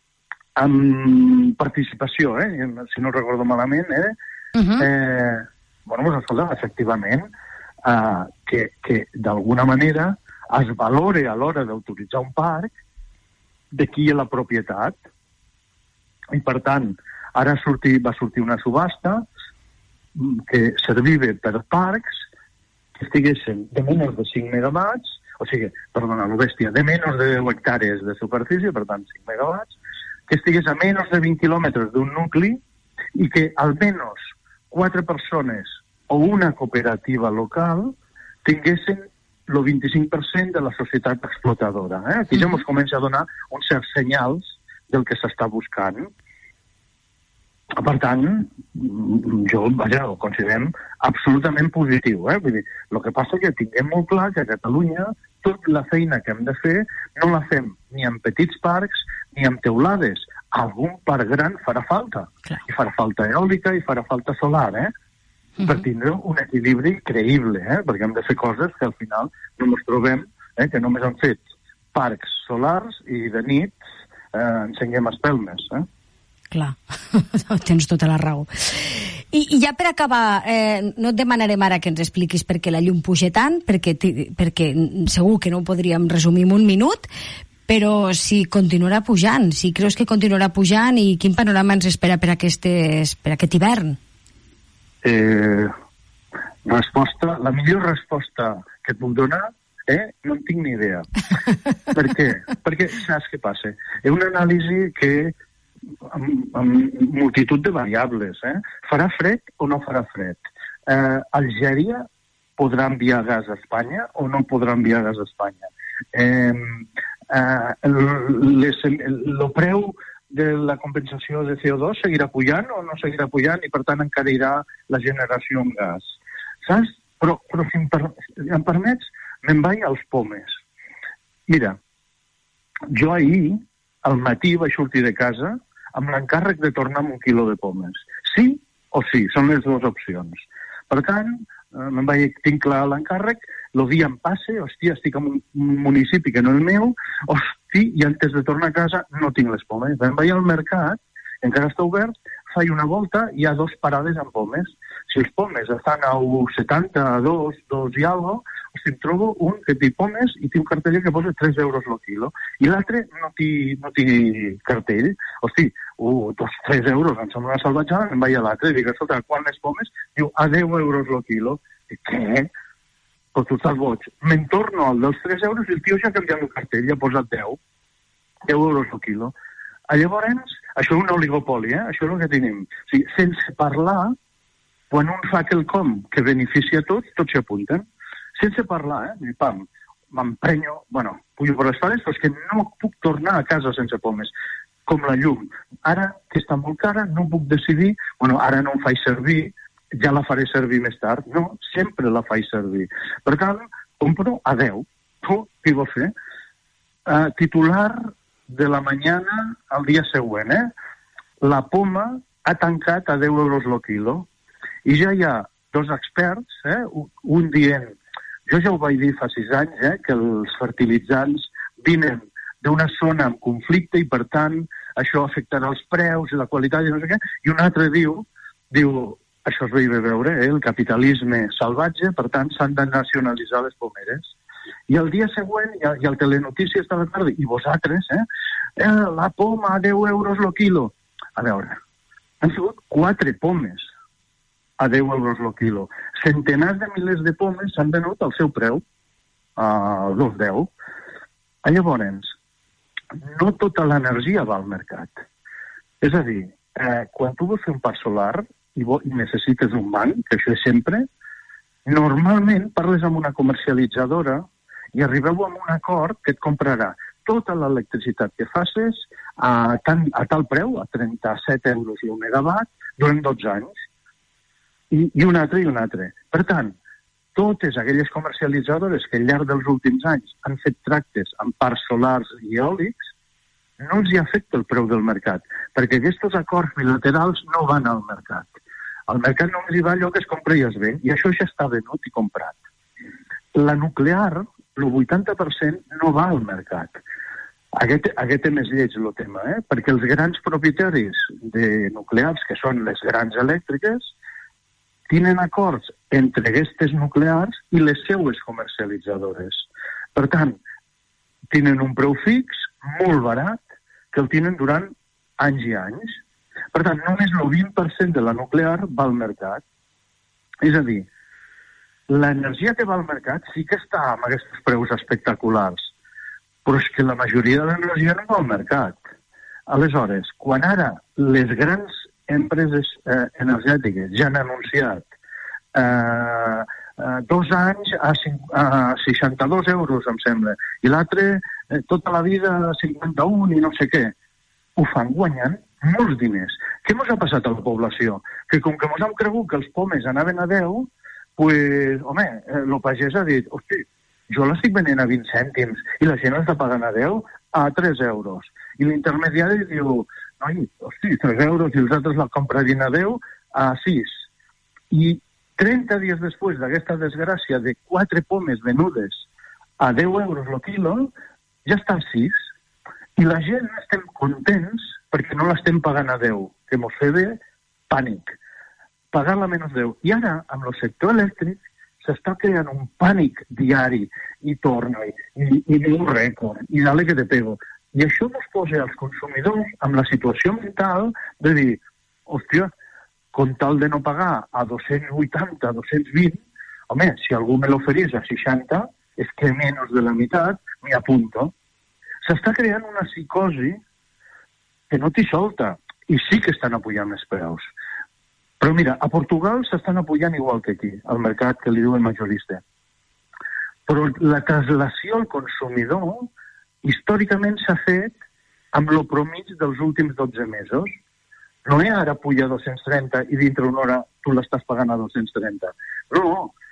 Amb participació, eh? Si no recordo malament, eh? Uh-huh. eh bueno, doncs, escolta, efectivament, eh, que, que d'alguna manera es valore a l'hora d'autoritzar un parc de qui és la propietat. I, per tant, ara sortir, va sortir una subhasta que serviva per parcs que estiguessin de menys de cinc megawatts, o sigui, perdona, la bèstia, de menys de deu hectàrees de superfície, per tant, cinc megawatts, que estigués a menys de vint quilòmetres d'un nucli i que almenys quatre persones o una cooperativa local tinguessin el vint-i-cinc per cent de la societat explotadora. Eh? Aquí ja ens comença a donar uns certs senyals del que s'està buscant. Per tant, jo, vaja, ho considerem absolutament positiu. Eh? Vull dir, el que passa és que tinguem molt clar que a Catalunya tota la feina que hem de fer no la fem ni en petits parcs ni en teulades. Algun parc gran farà falta. Clar. I farà falta eòlica i farà falta solar, eh? Uh-huh. Per tindre un equilibri creïble, eh? Perquè hem de fer coses que al final no ens trobem, eh? Que només han fet parcs solars i de nit eh, encenguem espelmes, eh? Clar, tens tota la raó. I, i ja per acabar, eh, no et demanarem ara que ens expliquis per què la llum puja tant, perquè, perquè segur que no ho podríem resumir en un minut, però si continuarà pujant, si creus que continuarà pujant i quin panorama ens espera per, aquestes, per aquest hivern? Eh, resposta, la millor resposta que et puc donar, eh, no en tinc ni idea. Per què? Perquè saps què passa? És una anàlisi que amb, amb multitud de variables. Eh? Farà fred o no farà fred? Eh, Algèria podrà enviar gas a Espanya o no podrà enviar gas a Espanya? Eh, eh, el, les, el, el preu de la compensació de C O dos seguirà pujant o no seguirà pujant i per tant encarirà la generació en gas? Saps? Però, però si em, per, em permets, me'n vaig als pomes. Mira, jo ahir, al matí, vaig sortir de casa amb l'encàrrec de tornar amb un quilo de pomes. Sí o sí, són les dues opcions. Per tant, eh, me'n vaig, tinc clar l'encàrrec, el dia em passe, hòstia, estic en un municipi que no és meu, hosti, i antes de tornar a casa no tinc les pomes. Me'n vaig al mercat, encara està obert, faig una volta, hi ha dos parades amb pomes. Si els pomes estan a un setanta, a dos, dos i algo, hosti, em trobo un que té pomes i té un cartell que posa tres euros el quilo. I l'altre no té, no té cartell. Hosti, uh, dos, tres euros, em sembla una salvatjada, em vaig a l'altre i dic, escolta, quan les pomes? Diu, a deu euros el quilo. I què? Però tu estàs boig. Me'n torno al dels tres euros i el tio ja ha canviat el cartell, ja ha posat deu. deu euros el quilo. Llavors, això és un oligopoli, eh? Això és el que tenim. O sigui, sense parlar, quan un fa quelcom que beneficia a tots, tots s'hi apunten. Sense parlar, eh? Pam, m'emprenyo, bueno, pujo per les fades, però és que no puc tornar a casa sense pomes. Com la llum. Ara, que està molt cara, no puc decidir, bueno, ara no em faig servir, ja la faré servir més tard. No, sempre la faig servir. Per tant, compro a deu. Tu, què vols fer? Uh, titular de la mañana al dia següent, eh? La poma ha tancat a deu euros el quilo. I ja hi ha dos experts, eh? Un dient, jo ja ho vaig dir fa sis anys, eh? Que els fertilitzants vinen d'una zona amb conflicte i, per tant, això afectarà els preus i la qualitat i no sé què. I un altre diu, diu, això es veia veure, eh? El capitalisme salvatge, per tant, s'han de nacionalitzar les pomeres. I el dia següent hi ha, hi ha el Telenotícies de la tarda, i vosaltres, eh? eh? La poma a deu euros el quilo. A veure, han sigut quatre pomes a deu euros el quilo. Centenars de milers de pomes s'han venut al seu preu, a dos coma deu. Llavors, no tota l'energia va al mercat. És a dir, eh, quan tu vols fer un parc solar i, vo- i necessites un banc, que això és sempre, normalment parles amb una comercialitzadora i arribeu a un acord que et comprarà tota l'electricitat que facis a, tan, a tal preu, a trenta-set euros el megawatt, durant dotze anys. I, i un altre i un altre. Per tant, totes aquelles comercialitzadores que al llarg dels últims anys han fet tractes amb parcs solars i eòlics, no els hi afecta el preu del mercat, perquè aquests acords bilaterals no van al mercat. Al mercat només hi va allò que es compra i es ven, i això ja està venut i comprat. La nuclear, el vuitanta per cent no va al mercat. Aquest, aquest és més lleig el tema, eh? Perquè els grans propietaris de nuclears, que són les grans elèctriques, tenen acords entre aquestes nuclears i les seues comercialitzadores. Per tant, tenen un preu fix molt barat que el tenen durant anys i anys. Per tant, només el vint per cent de la nuclear va al mercat. És a dir, l'energia que va al mercat sí que està amb aquests preus espectaculars, però és que la majoria de l'energia no va al mercat. Aleshores, quan ara les grans empreses eh, energètiques ja han anunciat eh, eh, dos anys a, cinc, a seixanta-dos euros, em sembla, i l'altre eh, tota la vida a cinquanta-un i no sé què, ho fan guanyant molts diners. Què mos ha passat a la població? Que com que mos hem cregut que els pomes anaven a deu, pues, home, el pagès ha dit, hosti, jo l'estic venent a vint cèntims i la gent està pagant a deu, a tres euros. I l'intermediari diu, noi, hosti, tres euros i els altres la comprarien a deu, a sis. I trenta dies després d'aquesta desgràcia de quatre pomes venudes a deu euros el quilo, ja està a sis. I la gent estem contents perquè no l'estem pagant a deu, que mos fe de pànic. Pagar-la menys deu. I ara, amb el sector elèctric, s'està creant un pànic diari, i torna, i, i, i diu rècord, i dale que te pego. I això ens posa als consumidors amb la situació mental de dir, hòstia, con tal de no pagar a dos-cents vuitanta, dos-cents vint, home, si algú me l'oferís a seixanta, és que menys de la meitat m'hi apunto. S'està creant una psicosi que no t'hi solta, i sí que estan apujant els preus. Però mira, a Portugal s'estan apujant igual que aquí, al mercat que li diuen majorista. Però la traslació al consumidor històricament s'ha fet amb lo promig dels últims dotze mesos. No és ara puja a dos-cents trenta i dintre una hora tu l'estàs pagant a dos-cents trenta. No,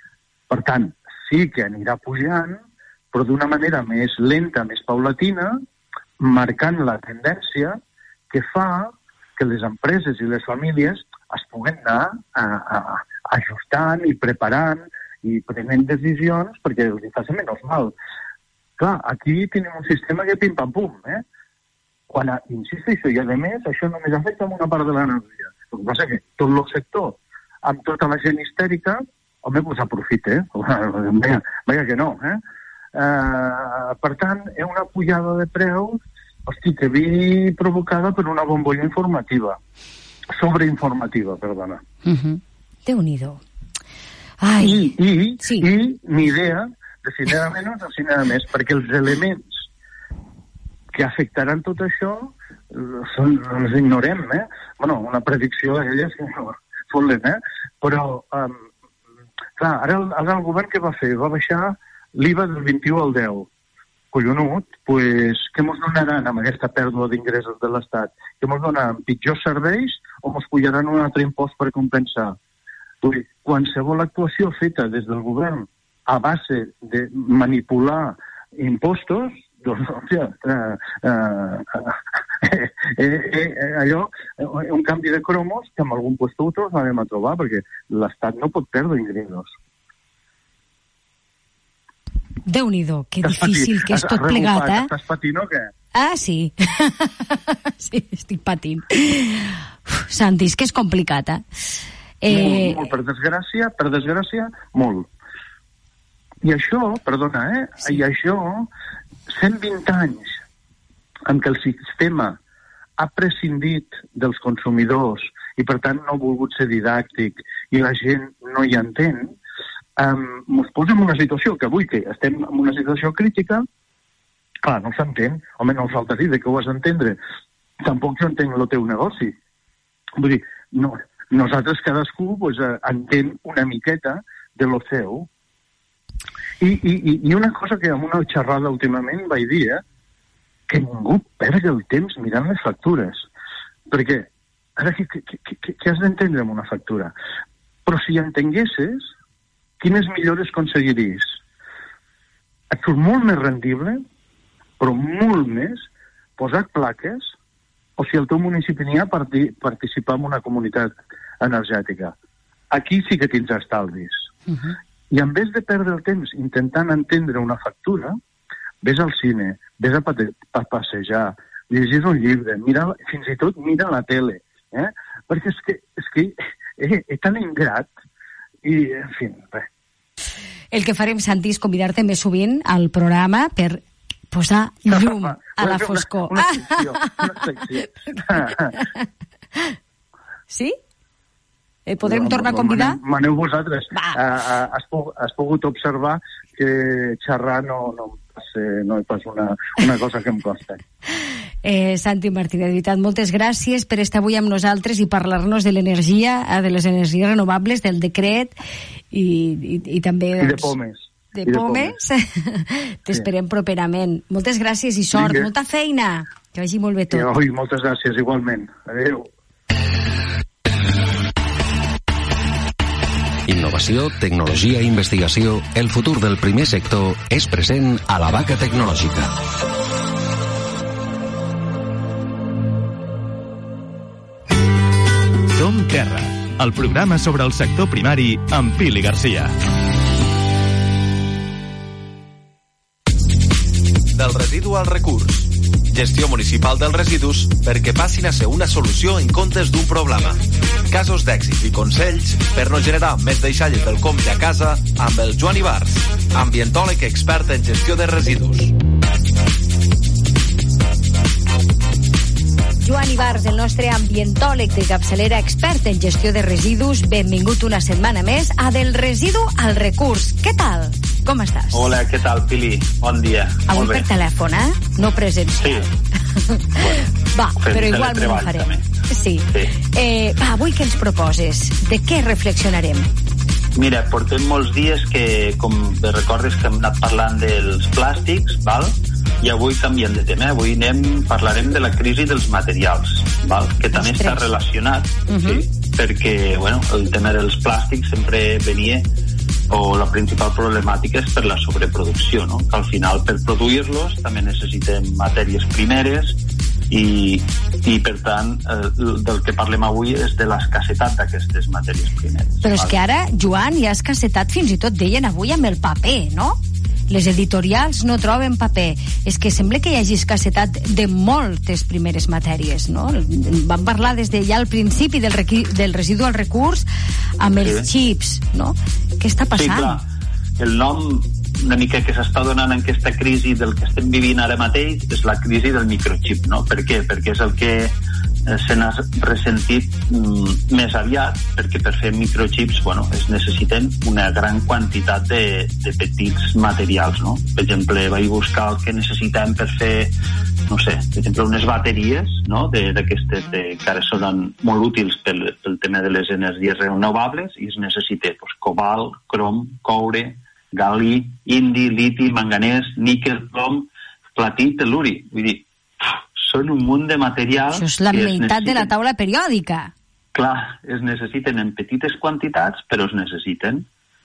Per tant, sí que anirà pujant, però d'una manera més lenta, més paulatina, marcant la tendència que fa que les empreses i les famílies es puguen anar a, a, ajustant i preparant i prenent decisions perquè els faci menys mal. Clar, aquí tenim un sistema que pim-pam-pum, eh? Quan, insisteixo, i a més, això només afecta una part de l'energia. El que passa que tot el sector, amb tota la gent histèrica, home, pues aprofita, eh? Vaja, vaja que no, eh? Uh, per tant, és una pujada de preus, hosti, que ve provocada per una bombolla informativa. Sobreinformativa, perdona. Uh-huh. Déu-n'hi-do. Ai. I, i, sí. i ni idea de si n'hi ha menys o si n'hi ha més, perquè els elements que afectaran tot això són, els ignorem, eh? Bueno, una predicció d'elles que no folen, eh? Però, um, clar, ara el, ara el govern què va fer? Va baixar l'I V A del vint-i-u al deu. Collonut, pues, què mos donaran amb aquesta pèrdua d'ingressos de l'Estat? Què mos donaran? Pitjors serveis o mos pujaran un altre impost per compensar? Vull dir, qualsevol actuació feta des del govern a base de manipular impostos, doncs, hòstia, eh, eh, eh, eh, eh, allò, eh, un canvi de cromos que en algun lloc ho tornarem a trobar, perquè l'Estat no pot perdre ingressos. Déu-n'hi-do, que difícil que és tot plegat, eh? Estàs patint o què? Ah, sí. Sí, estic patint. Uf, Santi, és que és complicat, eh? eh... Molt, molt, per desgràcia, per desgràcia, molt. I això, perdona, eh? Sí. I això, cent vint anys en què el sistema ha prescindit dels consumidors i, per tant, no ha volgut ser didàctic i la gent no hi entén, Um, ens posem en una situació que avui que estem en una situació crítica, clar, no s'entén. Home, no falta dir de què ho has d'entendre. Tampoc jo entenc el teu negoci. Vull dir, no, nosaltres cadascú pues, uh, entén una miqueta de lo seu. I, i, I una cosa que en una xerrada últimament vaig dir, eh, que ningú perdi el temps mirant les factures. Perquè, ara, què, què, què, què has d'entendre amb una factura? Però si entenguesses, quines millores aconseguiries? Et surt molt més rendible, però molt més, posar plaques, o si el teu municipi n'hi ha, participar en una comunitat energètica. Aquí sí que tens estalvis. Uh-huh. I en vez de perdre el temps intentant entendre una factura, ves al cine, ves a, pate- a passejar, llegis un llibre, mira, fins i tot mira la tele. Eh? Perquè és que, és que és, és tan ingrat. I, en fi, res. El que farem, Santi, és convidar-te més sovint al programa per posar llum no, a la foscor. Una, una secció, una secció. Sí? Eh, podrem no, tornar a convidar? Maneu vosaltres. Uh, uh, has, has pogut observar que xerrar no, no, no és pas una, una cosa que em costa. Eh, Santi Martínez, de veritat, moltes gràcies per estar avui amb nosaltres i parlar-nos de l'energia, de les energies renovables, del decret i, i, i també... I de pomes. De I pomes. De pomes. T'esperem sí. properament. Moltes gràcies i sort, sí, molta feina. Que vagi molt bé tot. Sí, moltes gràcies, igualment. Adéu. Innovació, tecnologia i investigació, el futur del primer sector és present a la Vaca Tecnològica. Som Terra, el programa sobre el sector primari amb Pili Garcia. Del residu al recurs. Gestió municipal dels residus perquè passin a ser una solució en comptes d'un problema. Casos d'èxit i consells per no generar més deixalles del compte a casa amb el Joan Ibars, ambientòleg expert en gestió de residus. Joan Ibars, el nostre ambientòleg de capçalera expert en gestió de residus, benvingut una setmana més a Del residu al recurs. Què tal? Com estàs? Hola, què tal, Pili? Bon dia. Avui per telèfon, eh? No presencial. Sí. Bueno, va, però igualment ho farem. També. Sí. sí. Eh, va, avui què ens proposes? De què reflexionarem? Mira, portem molts dies que, com bé recordes, que hem anat parlant dels plàstics, val? I avui canviem de tema. Avui anem, parlarem de la crisi dels materials, val? Que també Ostres. Està relacionat, uh-huh. sí, perquè bueno, el tema dels plàstics sempre venia o la principal problemàtica és per la sobreproducció, no? Que al final per produir-los també necessitem matèries primeres i, i per tant eh, del que parlem avui és de l'escassetat d'aquestes matèries primeres. Però és que ara, Joan, hi ha escassetat, fins i tot deien avui amb el paper, no? Les editorials no troben paper. És que sembla que hi hagi escassetat de moltes primeres matèries, no? Vam parlar des de ja al principi del, requi, del residu al recurs amb els sí. xips, no? Què està passant? Sí, clar. El nom una mica que s'està donant en aquesta crisi del que estem vivint ara mateix és la crisi del microchip, no? Per què? Perquè és el que se n'ha ressentit mm, més aviat, perquè per fer microchips, bueno, es necessiten una gran quantitat de, de petits materials, no? Per exemple, vaig buscar el que necessitem per fer, no sé, per exemple, unes bateries, no?, d'aquestes que ara són molt útils pel, pel tema de les energies renovables, i es necessita pues, cobalt, crom, coure, gal·li, indi, liti, manganès, níquel, plom, platí, tel·luri. Vull dir, són un munt de materials... Això és la meitat de la taula periòdica. Clar, es necessiten en petites quantitats, però es necessiten.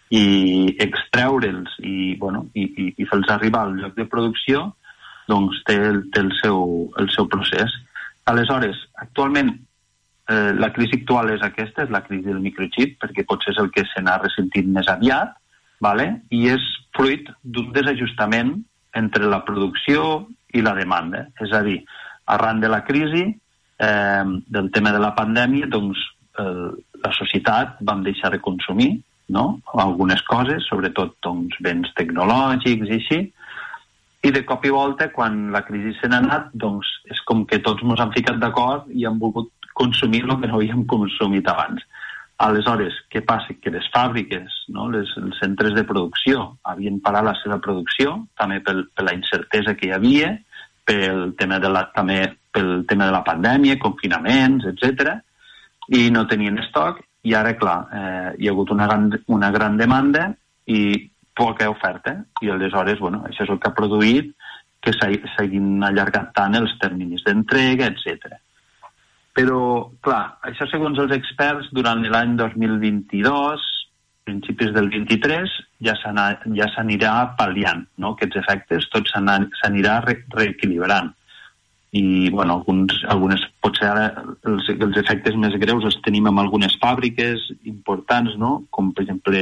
I extreure'ls i, bueno, i, i, i fer-los arribar al lloc de producció, doncs té, el, té el, seu, el seu procés. Aleshores, actualment, eh, la crisi actual és aquesta, és la crisi del microchip, perquè potser és el que se n'ha ressentit més aviat, vale? I és fruit d'un desajustament entre la producció i la demanda. És a dir, arran de la crisi, eh, del tema de la pandèmia, doncs eh, la societat vam deixar de consumir, no?, algunes coses, sobretot doncs, béns tecnològics i així, i de cop i volta, quan la crisi se n'ha anat, doncs és com que tots ens han ficat d'acord i han volgut consumir el que no havíem consumit abans. Aleshores, què passa? Que les fàbriques, no?, les, els centres de producció havien parat la seva producció, també per, per la incertesa que hi havia, pel tema de la, també pel tema de la pandèmia, confinaments, etcètera, i no tenien estoc, i ara, clar, eh, hi ha hagut una gran, una gran demanda i poca oferta, i aleshores, bueno, això és el que ha produït que s'hagin allargat tant els terminis d'entrega, etcètera. Però, clar, això segons els experts, durant l'any dos mil vint-i-dos, principis del vint-i-tres, ja s'anirà pal·liant, no?, aquests efectes, tot s'anirà re reequilibrant. I, bueno, alguns, algunes, potser ara els, els efectes més greus els tenim en algunes fàbriques importants, no?, com, per exemple,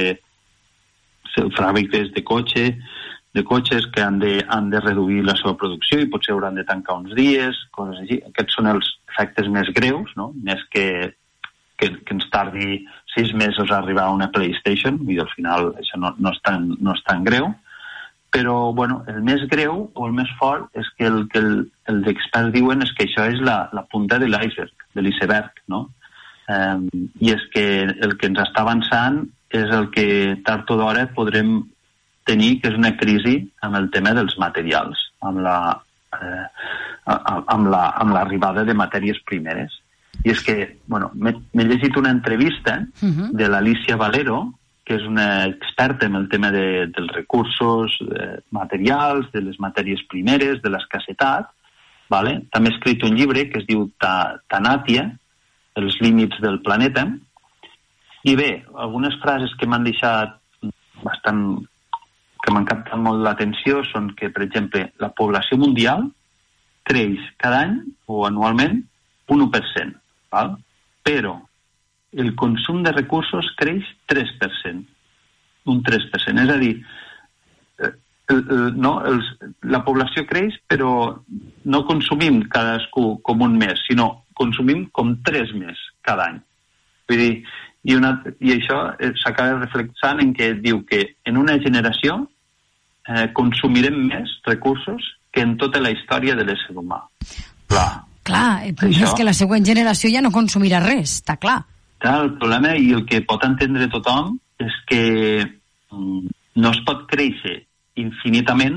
fàbriques de cotxe, de cotxes que han de, han de reduir la seva producció i potser hauran de tancar uns dies, coses així. Aquests són els efectes més greus, no?, més que, que, que ens tardi sis mesos a arribar a una PlayStation, i al final això no, no, és tan, no és tan greu, però bueno, el més greu o el més fort és que el que el, els experts diuen és que això és la, la punta de l'iceberg, de l'iceberg, no? Um, I és que el que ens està avançant és el que tard o d'hora podrem tenir, que és una crisi amb el tema dels materials, amb la, eh, amb la, amb l'arribada de matèries primeres. I és que, bueno, m'he llegit una entrevista uh-huh. de l'Alicia Valero, que és una experta en el tema de, dels recursos eh, materials, de les matèries primeres, de l'escassetat, vale? També ha escrit un llibre que es diu Ta Tanàtia, els límits del planeta, i bé, algunes frases que m'han deixat bastant, que m'han captat molt l'atenció són que, per exemple, la població mundial creix cada any o anualment un u per cent, val? Però el consum de recursos creix tres per cent, un tres per cent. És a dir, el, el, no, els, la població creix, però no consumim cadascú com un mes, sinó consumim com tres més cada any. Vull dir, i, una, i això s'acaba reflexant en què diu que en una generació eh, consumirem més recursos que en tota la història de l'ésser humà. Clar. Clar, això, és que la següent generació ja no consumirà res, està clar. Clar, el problema i el que pot entendre tothom és que mm, no es pot créixer infinitament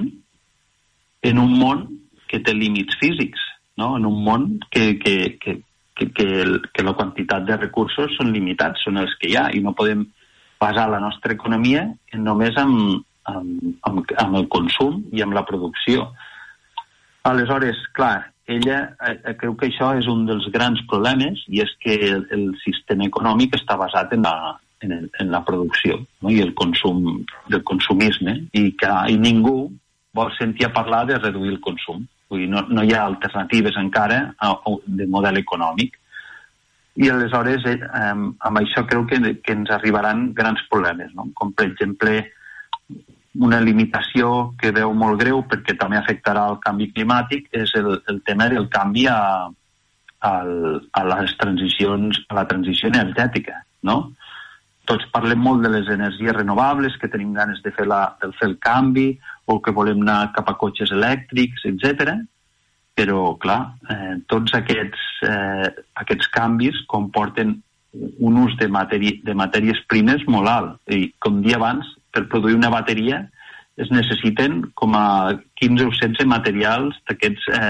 en un món que té límits físics, no? En un món que, que, que, que, que, el, que la quantitat de recursos són limitats, són els que hi ha, i no podem basar la nostra economia només amb, amb, amb, amb el consum i amb la producció. Aleshores, clar, ella eh, creu que això és un dels grans problemes, i és que el, el sistema econòmic està basat en la, en, el, en la producció, no? I el consum del consumisme, i que i ningú vol sentir a parlar de reduir el consum. Vull dir, no, no hi ha alternatives encara a, a, de model econòmic. I aleshores eh, amb això crec que, que ens arribaran grans problemes, no? Com per exemple una limitació que veu molt greu perquè també afectarà el canvi climàtic és el, el tema del canvi a, a, a les transicions, a la transició energètica, no? Tots parlem molt de les energies renovables, que tenim ganes de fer, la, de fer el canvi o que volem anar cap a cotxes elèctrics, etcètera. Però, clar, eh, tots aquests, eh, aquests canvis comporten un ús de, matèri de matèries primes molt alt. I, com dia abans, per produir una bateria es necessiten com a quinze o setze materials d'aquests eh,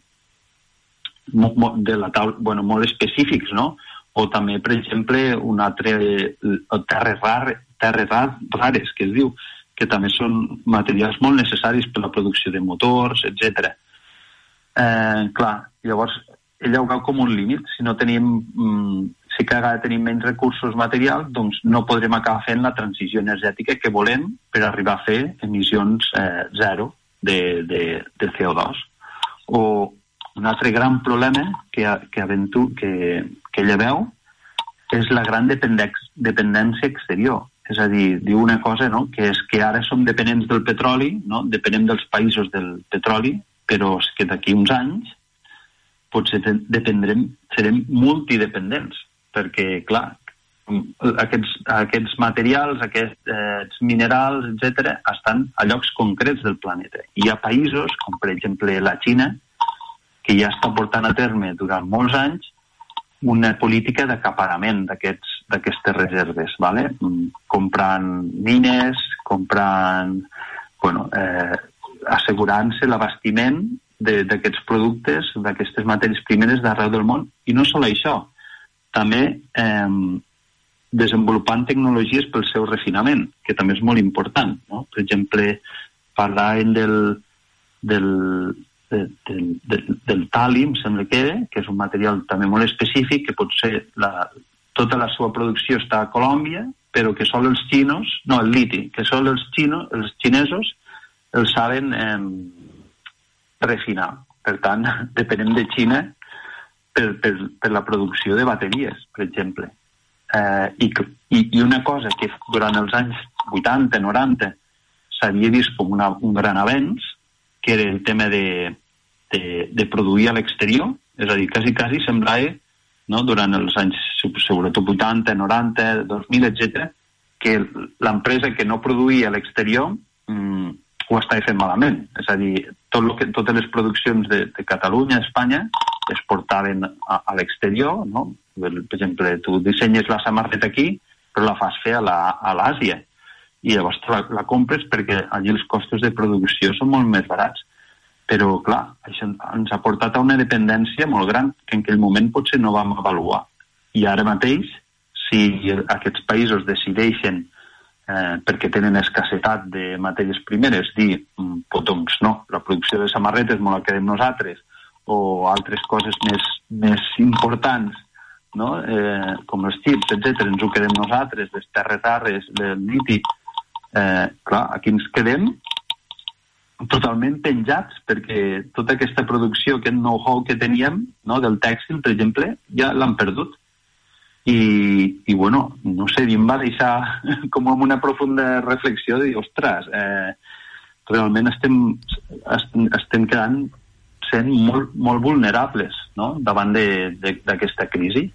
de la taula, bueno, molt específics, no? O també, per exemple, un altre terres, rar, terres rar, rares, que es diu, que també són materials molt necessaris per la producció de motors, etcètera. Eh, clar, llavors ella ho veu com un límit. Si no tenim, mm, si cada vegada tenim menys recursos materials, doncs no podrem acabar fent la transició energètica que volem per arribar a fer emissions eh, zero de, de, de C O dos. O un altre gran problema que, que, aventu, que, que ella veu és la gran dependència exterior. És a dir, diu una cosa, no?, que és que ara som dependents del petroli, no? Depenem dels països del petroli, però és que d'aquí uns anys potser dependrem, serem multidependents, perquè, clar, aquests, aquests materials, aquests eh, minerals, etcètera, estan a llocs concrets del planeta. Hi ha països, com per exemple la Xina, que ja està portant a terme durant molts anys una política d'acaparament d'aquestes reserves, ¿vale? Comprant mines, comprant, bueno, eh, assegurant-se l'abastiment d'aquests productes, d'aquestes matèries primeres d'arreu del món. I no sol això, també eh, desenvolupant tecnologies pel seu refinament, que també és molt important, no? Per exemple, parlàvem del, del, del, del, del, del tali, em sembla que era, que és un material també molt específic, que potser la, tota la seva producció està a Colòmbia, però que sol els xinos, no, el liti, que sol els, xino, els xinesos el saben eh, refinar. Per tant, depenem de Xina per, per, per la producció de bateries, per exemple. Eh, i, i, I una cosa que durant els anys vuitanta, noranta s'havia vist com una, un gran avenç, que era el tema de, de, de produir a l'exterior, és a dir, quasi, quasi semblava, no, durant els anys, sobretot vuitanta, noranta, dos mil, etcètera, que l'empresa que no produïa a l'exterior mmm, ho estava fent malament. És a dir, tot lo que, totes les produccions de, de Catalunya, Espanya, es portaven a, a l'exterior, no? Per exemple, tu dissenyes la samarreta aquí, però la fas fer a l'Àsia. I llavors la, la compres perquè allí els costos de producció són molt més barats. Però, clar, això ens ha portat a una dependència molt gran que en aquell moment potser no vam avaluar. I ara mateix, si aquests països decideixen Eh, perquè tenen escassetat de matèries primeres, dir, doncs no, la producció de samarretes me la quedem nosaltres, o altres coses més, més importants, no? eh, com els xips, etcètera, ens ho quedem nosaltres, les terres rares, el liti, eh, clar, aquí ens quedem totalment penjats, perquè tota aquesta producció, aquest know-how que teníem, no, del tèxtil, per exemple, ja l'han perdut. I, i bueno, no sé, em va deixar com amb una profunda reflexió de dir, ostres, eh, realment estem, estem, estem quedant sent molt, molt vulnerables, no?, davant d'aquesta crisi.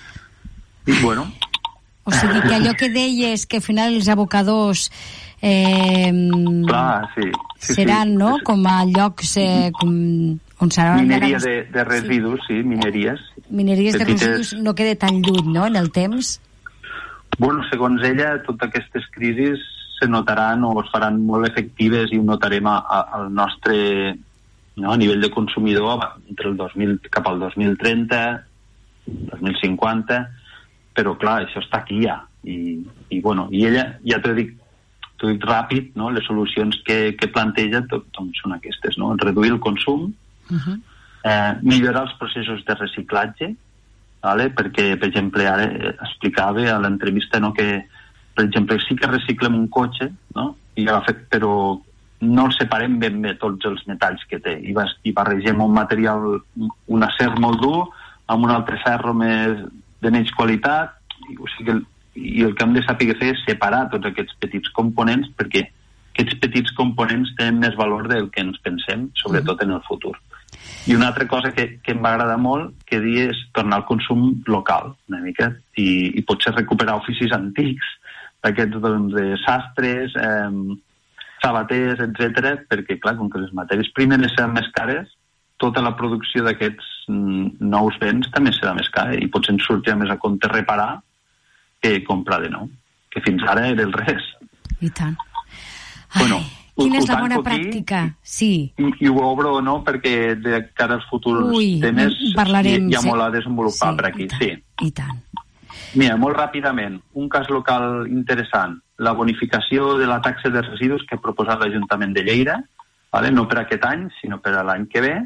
I bueno... O sigui que allò que deies, que al final els abocadors eh, clar, sí, sí, seran, sí, no?, sí. com a llocs eh, com, on serà... Mineria de, de residus, sí, sí mineries. Mineries de residus no queda tan lluny, no?, en el temps? Bueno, segons ella, totes aquestes crisis se notaran o es faran molt efectives i ho notarem a, a, al nostre, no, a nivell de consumidor entre el dos mil, cap al dos mil trenta, dos mil cinquanta, però clar, això està aquí ja. I, i bueno, i ella, ja t'ho dic, t'ho dic ràpid, no?, les solucions que, que planteja tot, doncs són aquestes, no?, reduir el consum, uh-huh. eh, millorar els processos de reciclatge, vale? Perquè, per exemple, ara explicava a l'entrevista, no, que, per exemple, sí que reciclem un cotxe, no? I però no el separem ben bé tots els metalls que té i, vas, i barregem un material, un acer molt dur amb un altre ferro més, de menys qualitat, i, o sigui, i el que hem de saber fer és separar tots aquests petits components, perquè aquests petits components tenen més valor del que ens pensem, sobretot en el futur. I una altra cosa que, que em va agradar molt que dir és tornar al consum local una mica, i, i potser recuperar oficis antics d'aquests, doncs, de sastres, eh, sabaters, etcètera, perquè, clar, com que les matèries primeres seran més cares, tota la producció d'aquests nous béns també serà més cara i potser ens sortirà més a compte reparar que comprar de nou, que fins ara era el res. I tant. Ai, bueno, quina és la bona pràctica? Sí. I, I ho obro, no?, perquè de cara als futurs Ui, temes parlarem, hi ha sí. molt a desenvolupar sí, per aquí. I tant, sí. I tant. Mira, molt ràpidament, un cas local interessant, la bonificació de la taxa de residus que ha proposat l'Ajuntament de Lleida, vale? No per aquest any, sinó per a l'any que ve,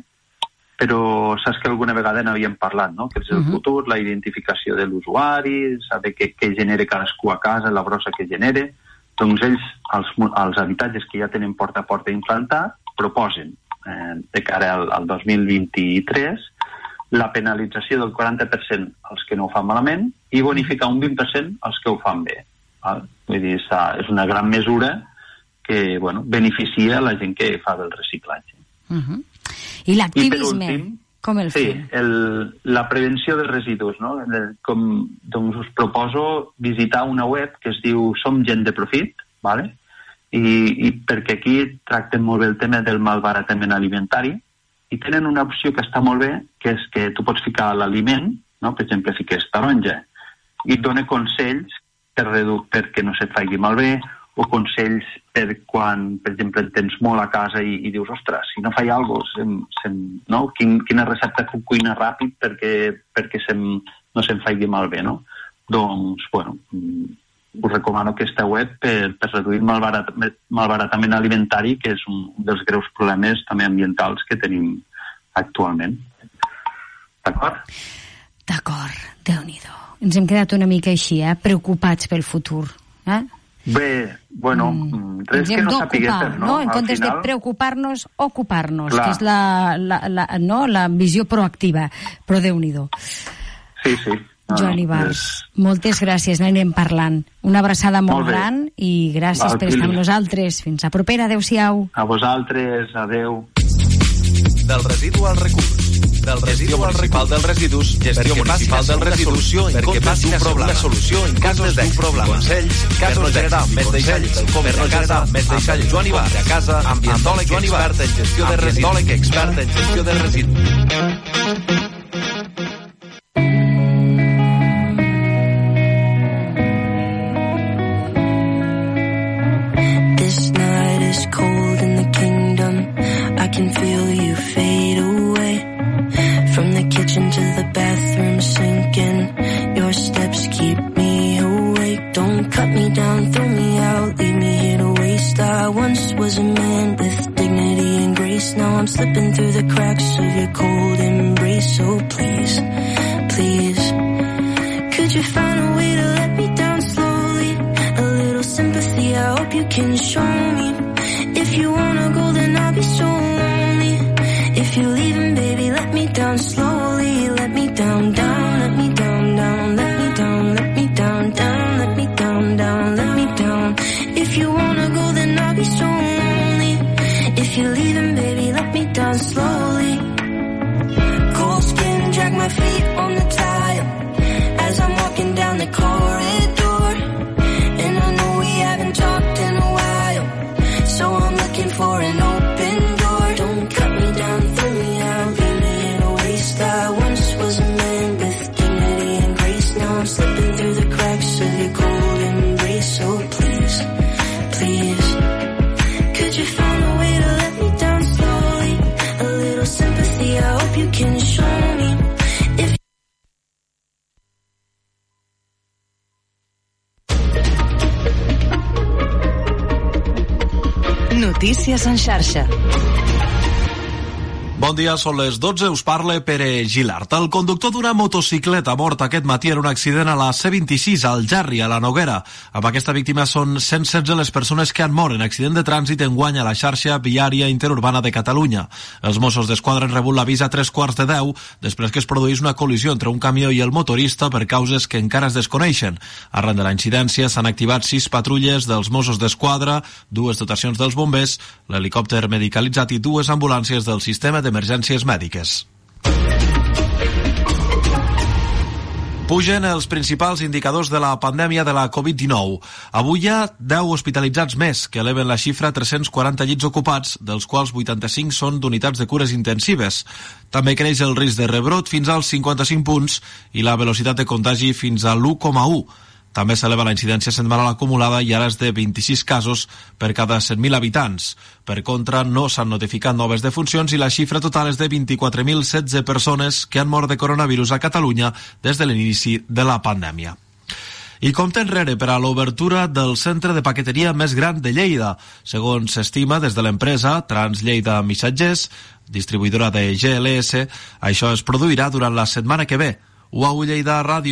però saps que alguna vegada n'havíem parlat, no?, que és el uh-huh. futur, la identificació de l'usuari, saber què, què genera cadascú a casa, la brossa que genera. Doncs ells, els, els habitatges que ja tenen porta a porta implantat, proposen eh, de cara al, al dos mil vint-i-tres la penalització del quaranta per cent als que no ho fan malament i bonificar un vint per cent als que ho fan bé. Val? Vull dir, és una gran mesura que, bueno, beneficia la gent que fa del reciclatge. Uh-huh. I l'activisme, I com el sí, fem? El, la prevenció de residus, no? Com, doncs us proposo visitar una web que es diu Som Gent de Profit, vale? I, i perquè aquí tracten molt bé el tema del malbaratament alimentari i tenen una opció que està molt bé, que és que tu pots ficar l'aliment, no? Per exemple, fiques taronja, i et dona consells per redu- perquè no se't faci malbé, o consells per quan, per exemple, tens molt a casa i, i dius, ostres, si no faig alguna cosa, sem, sem, no? Quin, quina recepta puc cuinar ràpid perquè, perquè sem, no se'm faci malbé, no? Doncs, bueno, us recomano aquesta web per, per reduir el malbarat, malbaratament alimentari, que és un dels greus problemes també ambientals que tenim actualment. D'acord? D'acord, Déu-n'hi-do. Ens hem quedat una mica així, eh? Preocupats pel futur. Eh? Bé, bueno, mm. res que no sapiguéssim, no? no? En comptes final... de preocupar-nos, ocupar-nos, Clar. que és la, la, la, no? la visió proactiva. Però Déu-n'hi-do. Sí, sí. No, Joan Ibars, és... moltes gràcies, n'anem parlant. Una abraçada molt, molt gran i gràcies Val, per estar amb nosaltres. Fins a propera, adeu-siau. A vosaltres, adeu. Del residu al recurs. Del residu al municipal dels residus, gestió municipal dels residus, perquè passi a ser una solució en casos d'èxit i consells, casos generar més deixalles, per no generar més deixalles. Joan Ibars, a casa, ambientòleg expert en gestió de residus. Ambientòleg expert en gestió de residus. This night is cold in the kingdom. I can feel you fade away. From the kitchen to the bathroom sinking. Your steps keep me awake. Don't cut me down, throw me out, leave me here to waste. I once was a man with dignity and grace. Now I'm slipping through the cracks of your cold embrace. So please, please, could you find a way to let me down slowly? A little sympathy, I hope you can show me. If you wanna go, then I'll be so lonely. If you're leaving, baby, let me down slowly. Let me down, down, let me down, down, let me down, let me down, down, let me down, down, let me down. If you wanna go, then I'll be so lonely. If you're leaving, baby, let me down slowly. Cold skin, drag my feet on the tile as I'm walking down the corridor. And I know we haven't talked in a while, so I'm looking for an open door. Don't cut me down, throw me out, leave me in a waste. I once was a man with dignity and grace. Now I'm slipping through the cracks of your cold embrace. So please, please, could you find a way to let me down slowly? A little sympathy, I hope you can show me. If Notícies en xarxa. Bon dia, són les dotze, us parla Pere Gilart. El conductor d'una motocicleta mort aquest matí en un accident a la C vint-i-sis, al Jarri, a la Noguera. Amb aquesta víctima són cent setze les persones que han mort en accident de trànsit enguany a la xarxa viària interurbana de Catalunya. Els Mossos d'Esquadra han rebut l'avís a tres quarts de deu, després que es produís una col·lisió entre un camió i el motorista per causes que encara es desconeixen. Arran de la incidència s'han activat sis patrulles dels Mossos d'Esquadra, dues dotacions dels bombers, l'helicòpter medicalitzat i dues ambulàncies del sistema d'emergències mèdiques. Pugen els principals indicadors de la pandèmia de la covid dinou. Avui hi ha deu hospitalitzats més, que eleven la xifra a tres-cents quaranta llits ocupats, dels quals vuitanta-cinc són d'unitats de cures intensives. També creix el risc de rebrot fins als cinquanta-cinc punts i la velocitat de contagi fins a l'u coma u. També s'eleva la incidència setmanal acumulada i ara és de vint-i-sis casos per cada cent mil habitants. Per contra, no s'han notificat noves defuncions i la xifra total és de vint-i-quatre mil setze persones que han mort de coronavirus a Catalunya des de l'inici de la pandèmia. I compte enrere per a l'obertura del centre de paqueteria més gran de Lleida. Segons s'estima des de l'empresa Translleida Missatgers, distribuïdora de G L S, això es produirà durant la setmana que ve. U A U Lleida Ràdio.